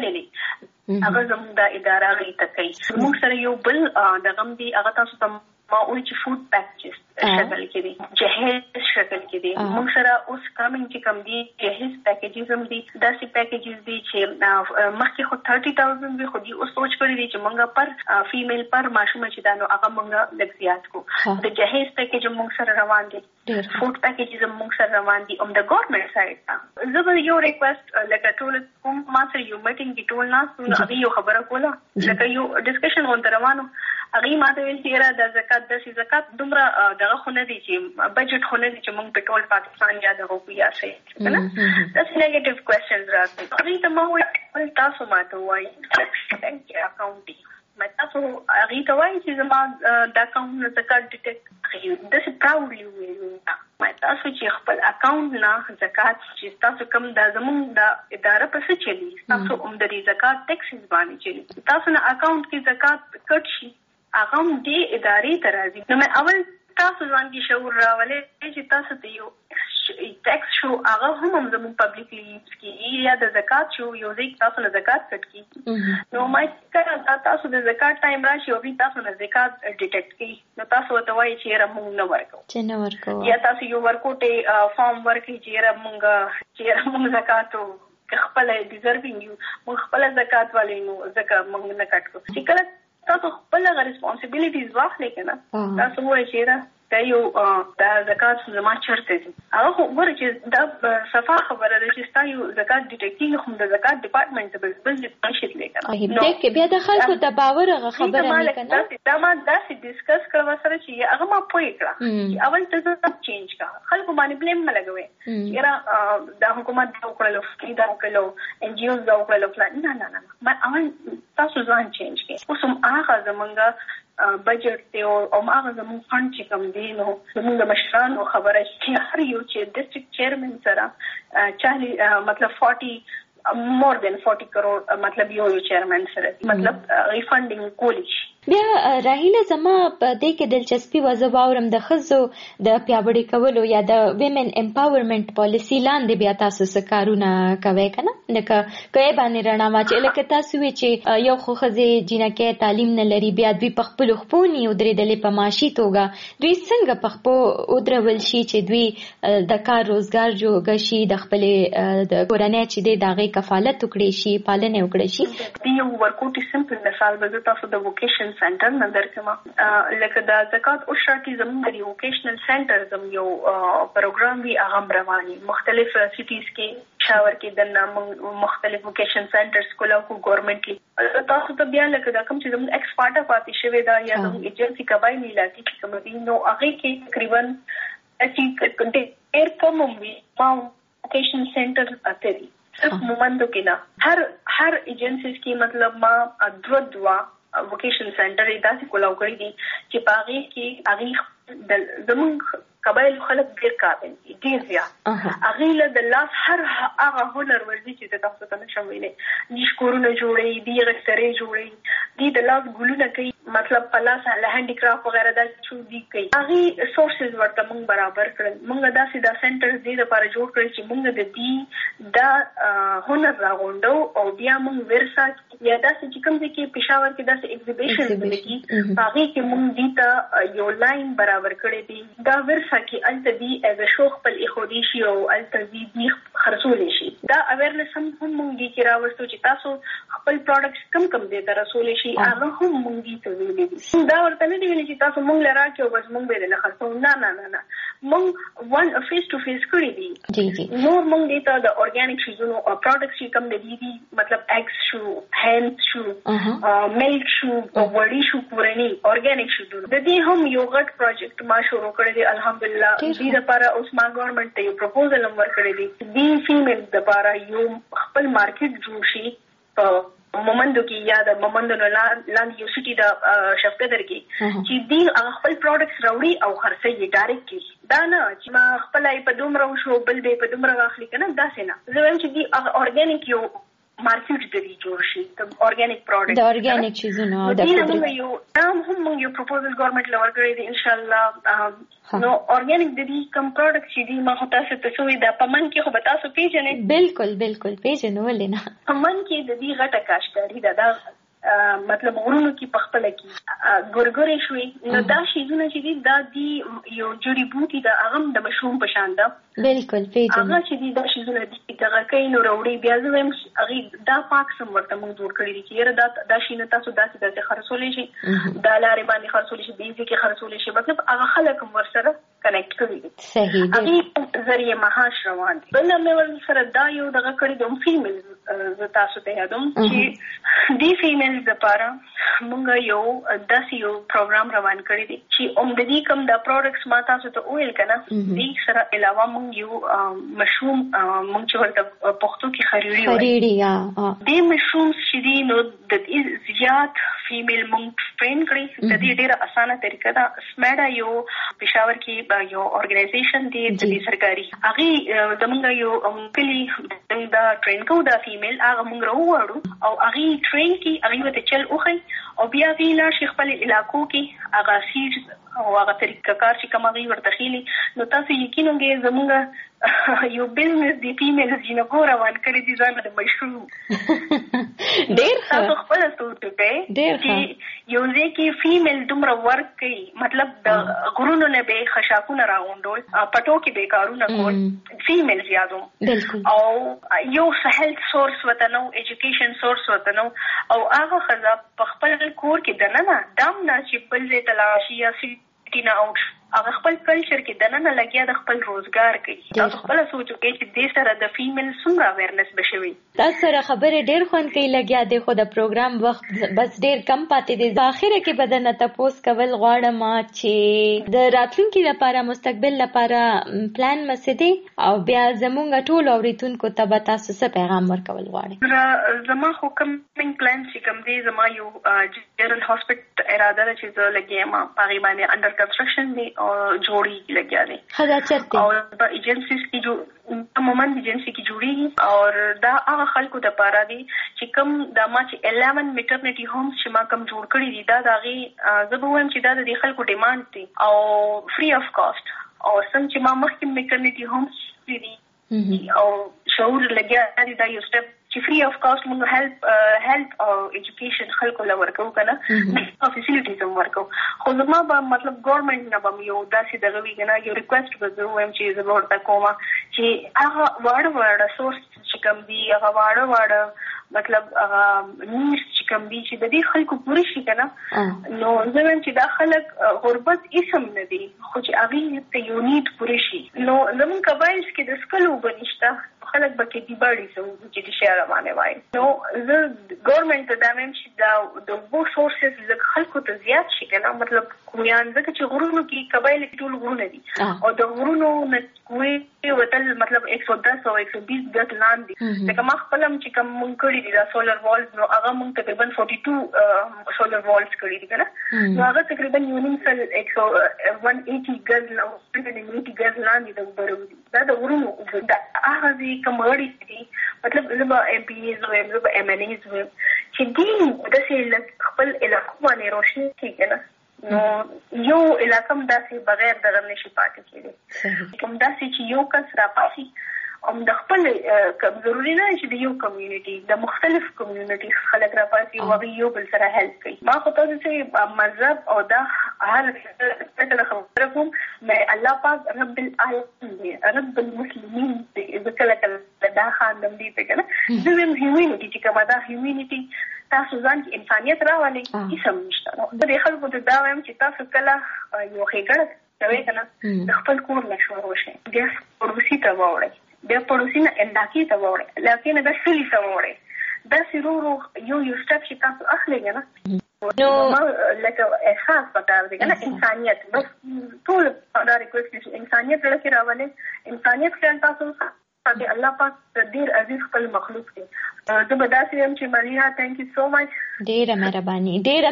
ولې هغه زموږ د اداره غي ته کوي. موږ سره یو بل دغه دی هغه تاسو ته ما وایي چې فود پیکیجز شکل کې دي جهیز شکل کې دي موږ سره اوس کامن چې کم دي جهیز پیکیجز هم دي داسې پیکیجز دي چې مخکې خو 30,000 وي خو دي اوس سوچ کړی دي چې موږ پر فیمیل پر ماشومه چې دا نو هغه موږ لږ زیات کو د جهیز پیکیج موږ سره روان دي فود پیکیجز موږ سره روان دي د ګورنمنت سایډ زه به یو ریکوست لکه ټول کوم ما سره یو میټینګ کې ټول ناس نو هغه یو خبره کوله لکه یو ډسکشن غونډه روانو هغه ماته ویل چې د زکات دومره دغه خونه دي چې بجټ خونه دي چې موږ په ټول پاکستان یا د روپیا سي کنه داسې نیگیټیو کوېسچنز راځي. هغه ته ما وایي تاسو ماته وایي بانک اکاونټ مې تاسو هغه ته وایي چې زما د اکاونټ زکات ډیټیکټ کړئ. داسې پراوډلی ویل مې تاسو چې خپل اکاونټ نه زکات چې تاسو کوم د زموږ د اداره په څه چلی تاسو عمدري زکات ټیکسز باندې چلی تاسو نه اکاونټ کې زکات کټ شي هغه دې ادارې ته راځي. نو مې اول تاسو ځان کې شعور راولې چې تاسو ته یو ټیکس شو هغه هم زموږ پبلکلی یوز کیږي یا د زکات شو یو ځکه تاسو نه زکات کټ کیږي. نو مې کړه تاسو د زکات ټایم راشي او تاسو نه زکات ډیټیکټ کیږي نو تاسو ته وایي چې موږ نه ورکو یا تاسو یو ورکوټه فارم ورکړي چې موږ زکات خپل ډیزرvinګ یو موږ خپل زکات والے نو زکات موږ نه کټ کو چې کله تاسو خپل ریسپانسیبিলিټیز واخلئ کنه تاسو وایي چې دا یو د زکات زما چرته دي هغه وګورئ چې دا صفه خبره ده چې تاسو زکات ډیټیکټینګ هم د زکات ډپارټمنټ ته بل څه شي لیکنه نو دغه بیا د خلکو د باور خبره نه کنه دا ما داسې ډیسکس کړو سره چې هغه ما پوي کړه اول ته چینج کا خلکو باندې بلیم نه لګوي یاره د حکومت دا وکړلو دا وکړلو ان جی اوز دا وکړلو نه ما اول تاسو ځان چینج کړئ اوس هم هغه زمونږ بجټ دی او هغه زموږ فند چې کوم دی نو زموږ د مشرانو خبره چې هر یو چې ډسټریکټ چیرمن سره 40 مطلب more than 40 crore مطلب یو چیرمن سره مطلب ریفندینګ کولی شي. بیا راهیله زما په دې کې دلچسپي وځه واورم د ښځو د پیاوړي کولو یا د ویمن امپاورمنټ پالیسی لاندې بیا تاسو څه کارونه کوئ کنه لکه کوي باندې رڼا واچي لکه تاسو وی چې یو خو ښځې جنکه تعلیم نه لري بیا دوی په خپل خپونی او درېدلې په معاشي توګه دوی څنګه په خپل او درول شي چې دوی د کار روزګار جوړ شي د خپل د کورنۍ چې د داغه کفالت وکړي شي پالنه وکړي شي. یو ورکوټي سمپل مثال به تاسو د ووکیشن سنټر نظر کما لکه د زکات او شرطي زموږ د ووکیشنل سنټر زم یو پروګرام وی هغه رواني مختلف سټیز کې شاور کې د مختلف ووکیشن سنټرز کولاو کو ګورنمنټ تاسو ته بیا لکه دا کوم چې زموږ ایکسپارټ پاتې شوی دا یا زموږ ایجنسی کبای نه لاتی چې کوم دي نو هغه کې تقریبا چې ډېر کم وي ما ووکیشن سنټر اته دي صرف مومندو کې نه هر ایجنسیز کې مطلب ما دوا ووکیشن سنټر داسې کولاو کړی دي چې پاغي کې هغه زموږ قبایل خلک ډېر قابل دي ډېر زیات هغه له د لاس هر هغه هنر ورزي چې تاسو ته نشم ویلې دي شکورونه جوړي دي غسرې جوړي دي د لاس ګلونه کوي مطلب پلاس له هاندي کرافټ وغیرہ دا چې دي کوي هغه سورسز ورته موږ برابر کړل موږ داسې دا سنټرز دي لپاره جوړ کړل چې موږ د دې دا هنر راغونډو او بیا موږ ورسا یا داسې چې کوم ځکه پېښور کې داسې ایگزیبیشن دي هغه کې موږ دي ته یو لاین برابر کړی دي دا ورسا کې التدي از شو خپل اخودي شي او التدي خرڅول شي دا اویرنس هم موږ دي چې راوستو چې تاسو خپل پروډکټس کم دي تر رسول شي هغه هم موږ دي ته ویلي دا ورته نه دی ویلي چې تاسو موږ لرا کې او بس موږ به نه خرڅو نه موږ ون فیس ټو فیس کړی دي نور موږ دي ته د اورګانیک شیزونو او پروډکټس چې کم دي مطلب ایگز شو هینز شو ملک شو وړي شو کورنی اورګانیک شو د دې هم یو غټ پروجیکټ ما شروع کړی دی الحمدلله دې لپاره اوس ما ګورنمنت ته یو پروپوزل نمبر کړی دی دې فیمیل لپاره یو خپل مارکیټ جوړ شي په مومندو کې یا د مومندو لاندې یو سټي د شفقدر کې چې دې خپل پروډکټس راوړي او خرڅي ډایرکټ دا نه چې ما خپل په دومره شو بل به په دومره واخلي کنه دا څنګه زه وایم چې دې اورګانیک یو مارکیټ د جوړ شي د اورګانیک پروډکټ د اورګانیک شیزونو د یو هم یو پروپوزل ګورنمنت لور کړی دی ان شاء الله نو اورګانیک د دې کم پروډکټ چې دی ما تاسو ته سوې د پمن کې خو به تاسو پیژنې بالکل پیژنو ولې نه پمن کې د دې غټه کاشتاري دا مطلب غرونو کې پخپل کې ګورګورې شوې نو دا شیزونه چې دي دا دی یو جوړی بوټي دا هغه د مشروم په شان ده بالکل پیژنې هغه چې دي دا شیزونه دي دا کین وروړي بیا زم هغه دا پاک سم ورته موږ جوړ کړی دي چې دا شینه تاسو داسې خرڅولې شي دا لارې باندې خرڅولې شي دې کې خرڅولې شي مطلب هغه خلک ورسره کنیکټ کوي. صحیح دی. هغه ذریعہ معاش روان دي. بل مې ول سره دا یو دغه کړي د فیمیل ز تاسو ته یادوم چې دی فیمیل لپاره موږ یو داسې یو پروګرام روان کړی دی چې د دې کوم د پروډکټس ما تاسو ته ویل کنه دې سره علاوه موږ یو مشروم موږ چې ورته پښتو کې خریړي دې مشروم چې دی نو د زیات فیمیل موږ ټرین کړی د دې ډیره اسانه طریقه ده. سماډا یو پېښور کې یو اورګنایزیشن دی د دې سرکاري هغه زمونږ یو کلی دا ټرین کو دا فیمیل هغه موږ راوړو او هغه ټرین کې هغه ته چل اوخی او بیا ویلا شیخ خپل علاقو کې هغه سیټ او هغه طریقه کار چې کوم هغه ورته خېلي نو تاسو یقینا کې زمونږ یو بزنس دی فیمیل جنګو روان کړی دي ځان د مشروع ډېر تاسو خپل سوچو کې یو ځکه فیمیل دومره ورک کوي مطلب د غرونو نه به خشاکونه راوندول پټو کې به کارونه کول فیمیل زیادو او یو هیلث سورس وتنو ایجوکیشن سورس وتنو او هغه خزا په خپل کور کې دنه دام نه چې بل ځای تلاشي یا سیټینا او هغه خپل کلچر کې دنه لګیا د خپل روزګار کوي. تاسو خپل سوچو کې چې دې سره د فیمیل څومره اویرنس بشوي. تاسو سره خبره ډېر خوند کوي لګیا دی خو د پروګرام وخت بس ډېر کم پاتې دی. په اخره کې بدنه تاسو کول غواړم چې د راتلونکي لپاره مستقبل لپاره پلان مسدي او بیا زمونږ ټول اوریدونکو ته به تاسو څه پیغام ورکول غواړئ. زما حکمنګ پلان چې کوم دی زما یو جنرال هاسپټل اراده ده چې زه لګیم هغه باندې انډر کنسټرکشن دی او جوړی لګیا دي خدا چرته او په ایجنسیز کې جو عموماً ایجنسی کې جوړي او دا هغه خلکو د پاره دي چې کوم د ما چې 11 میټرنیټي هومز چې ما کوم جوړ کړی دي دا دغه زبوم چې دا د خلکو ډیماند دي او فری اف کاست او څنګه چې ما مخکې میټرنیټي هومز دي او شعور لګیا دي دا یو سټپ چې فری اف کاست موږ هیلث او ایجوکیشن خلکو لور کوو کنه او فیسیلیټیز هم ورکو خو زما به مطلب ګورنمنت نه به یو داسې دغه وی کنه یو ریکوست به زه وایم چې زه ورته کوم چې هغه واړه سورس چې کوم دی هغه واړه مطلب نیډز چې کوم دي چې د دې خلکو پوره شي کنه نو زموږ چې دا خلک غربت اسم نه دي خو چې هغه ته یو نیډ پوره شي نو زموږ قبایل کې د سکلو بنشته خلک به کې دی باندې سو چې د شهر باندې وای نو زه ګورنمنت ته دا مم چې دا د وو سورسز د خلکو ته زیات شي کنه مطلب کویان ځکه چې غرونو کې قبایل ټول غرونه دي او د غرونو نه کوی وتل مطلب 110 او 120 ګټ لاندې لکه ما خپلم چې کوم مونږ کړی دي دا سولر والز نو هغه مونږ تقریبا 42 سولر والز کړی دي کنه نو هغه تقریبا یونیسل 180 ګټ او 180 ګټ لاندې د برو دا د غرونو دا هغه کمړی دي مطلب زما ام پی ایز او زما ام ان ایز چې دې د سې خپل علاقو باندې روشنی کیږي نو یو علاقه داسې بغیر دغه نشي پاتې کېږي کوم داسې چې یو کس را پاسي د خپل ضروري نه چې د یو کمیونټي د مختلف کمیونټي خلک را پاسي او یو بل سره هیلپ کوي ما خو تاسو چې مذهب او د هر څه خبره کوم مې الله پاک رب العالمین رب المسلمین ذکر دا خاندم دي ته کنه زموږ هیومنټي چې کومه دا هیومنټي تاسو ځان کې انسانيت راولي هیڅ نشته نو د خلکو ته دا وایم چې تاسو کله یو خېګړه کوي کنه د خپل کور مشور وشي بیا پروسي ته وړي بیا پروسي نه انداکي ته وړي لکه نه د سړي ته وړي دا سرورو یو سټپ چې تاسو اخلي کنه نو لکه احساس پکار دی کنه انسانيت بس ټول دا ریکوست انسانيت لکه راولي انسانيت څنګه تاسو د الله پاک ډیر عزیز خپل مخلوق دی زه به داسې یم چې ماریا تhank you so much ډیره مهرباني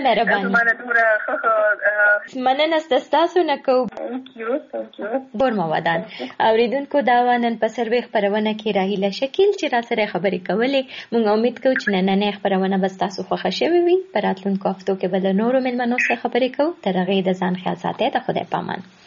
مننه ستاسو نه کو thank you ګورم ودان اوریدونکو دا ونن په سروي خبرونه کې راهیله شکیل چې را سره خبرې کولې مونږ امید کوو چې نن خبرونه به تاسو خوښ شوي وي په راتلونکو هفتو کې بل نورو ملمنو سره خبرې کوو تر هغه د ځان خیال ساتئ ته خدای پامان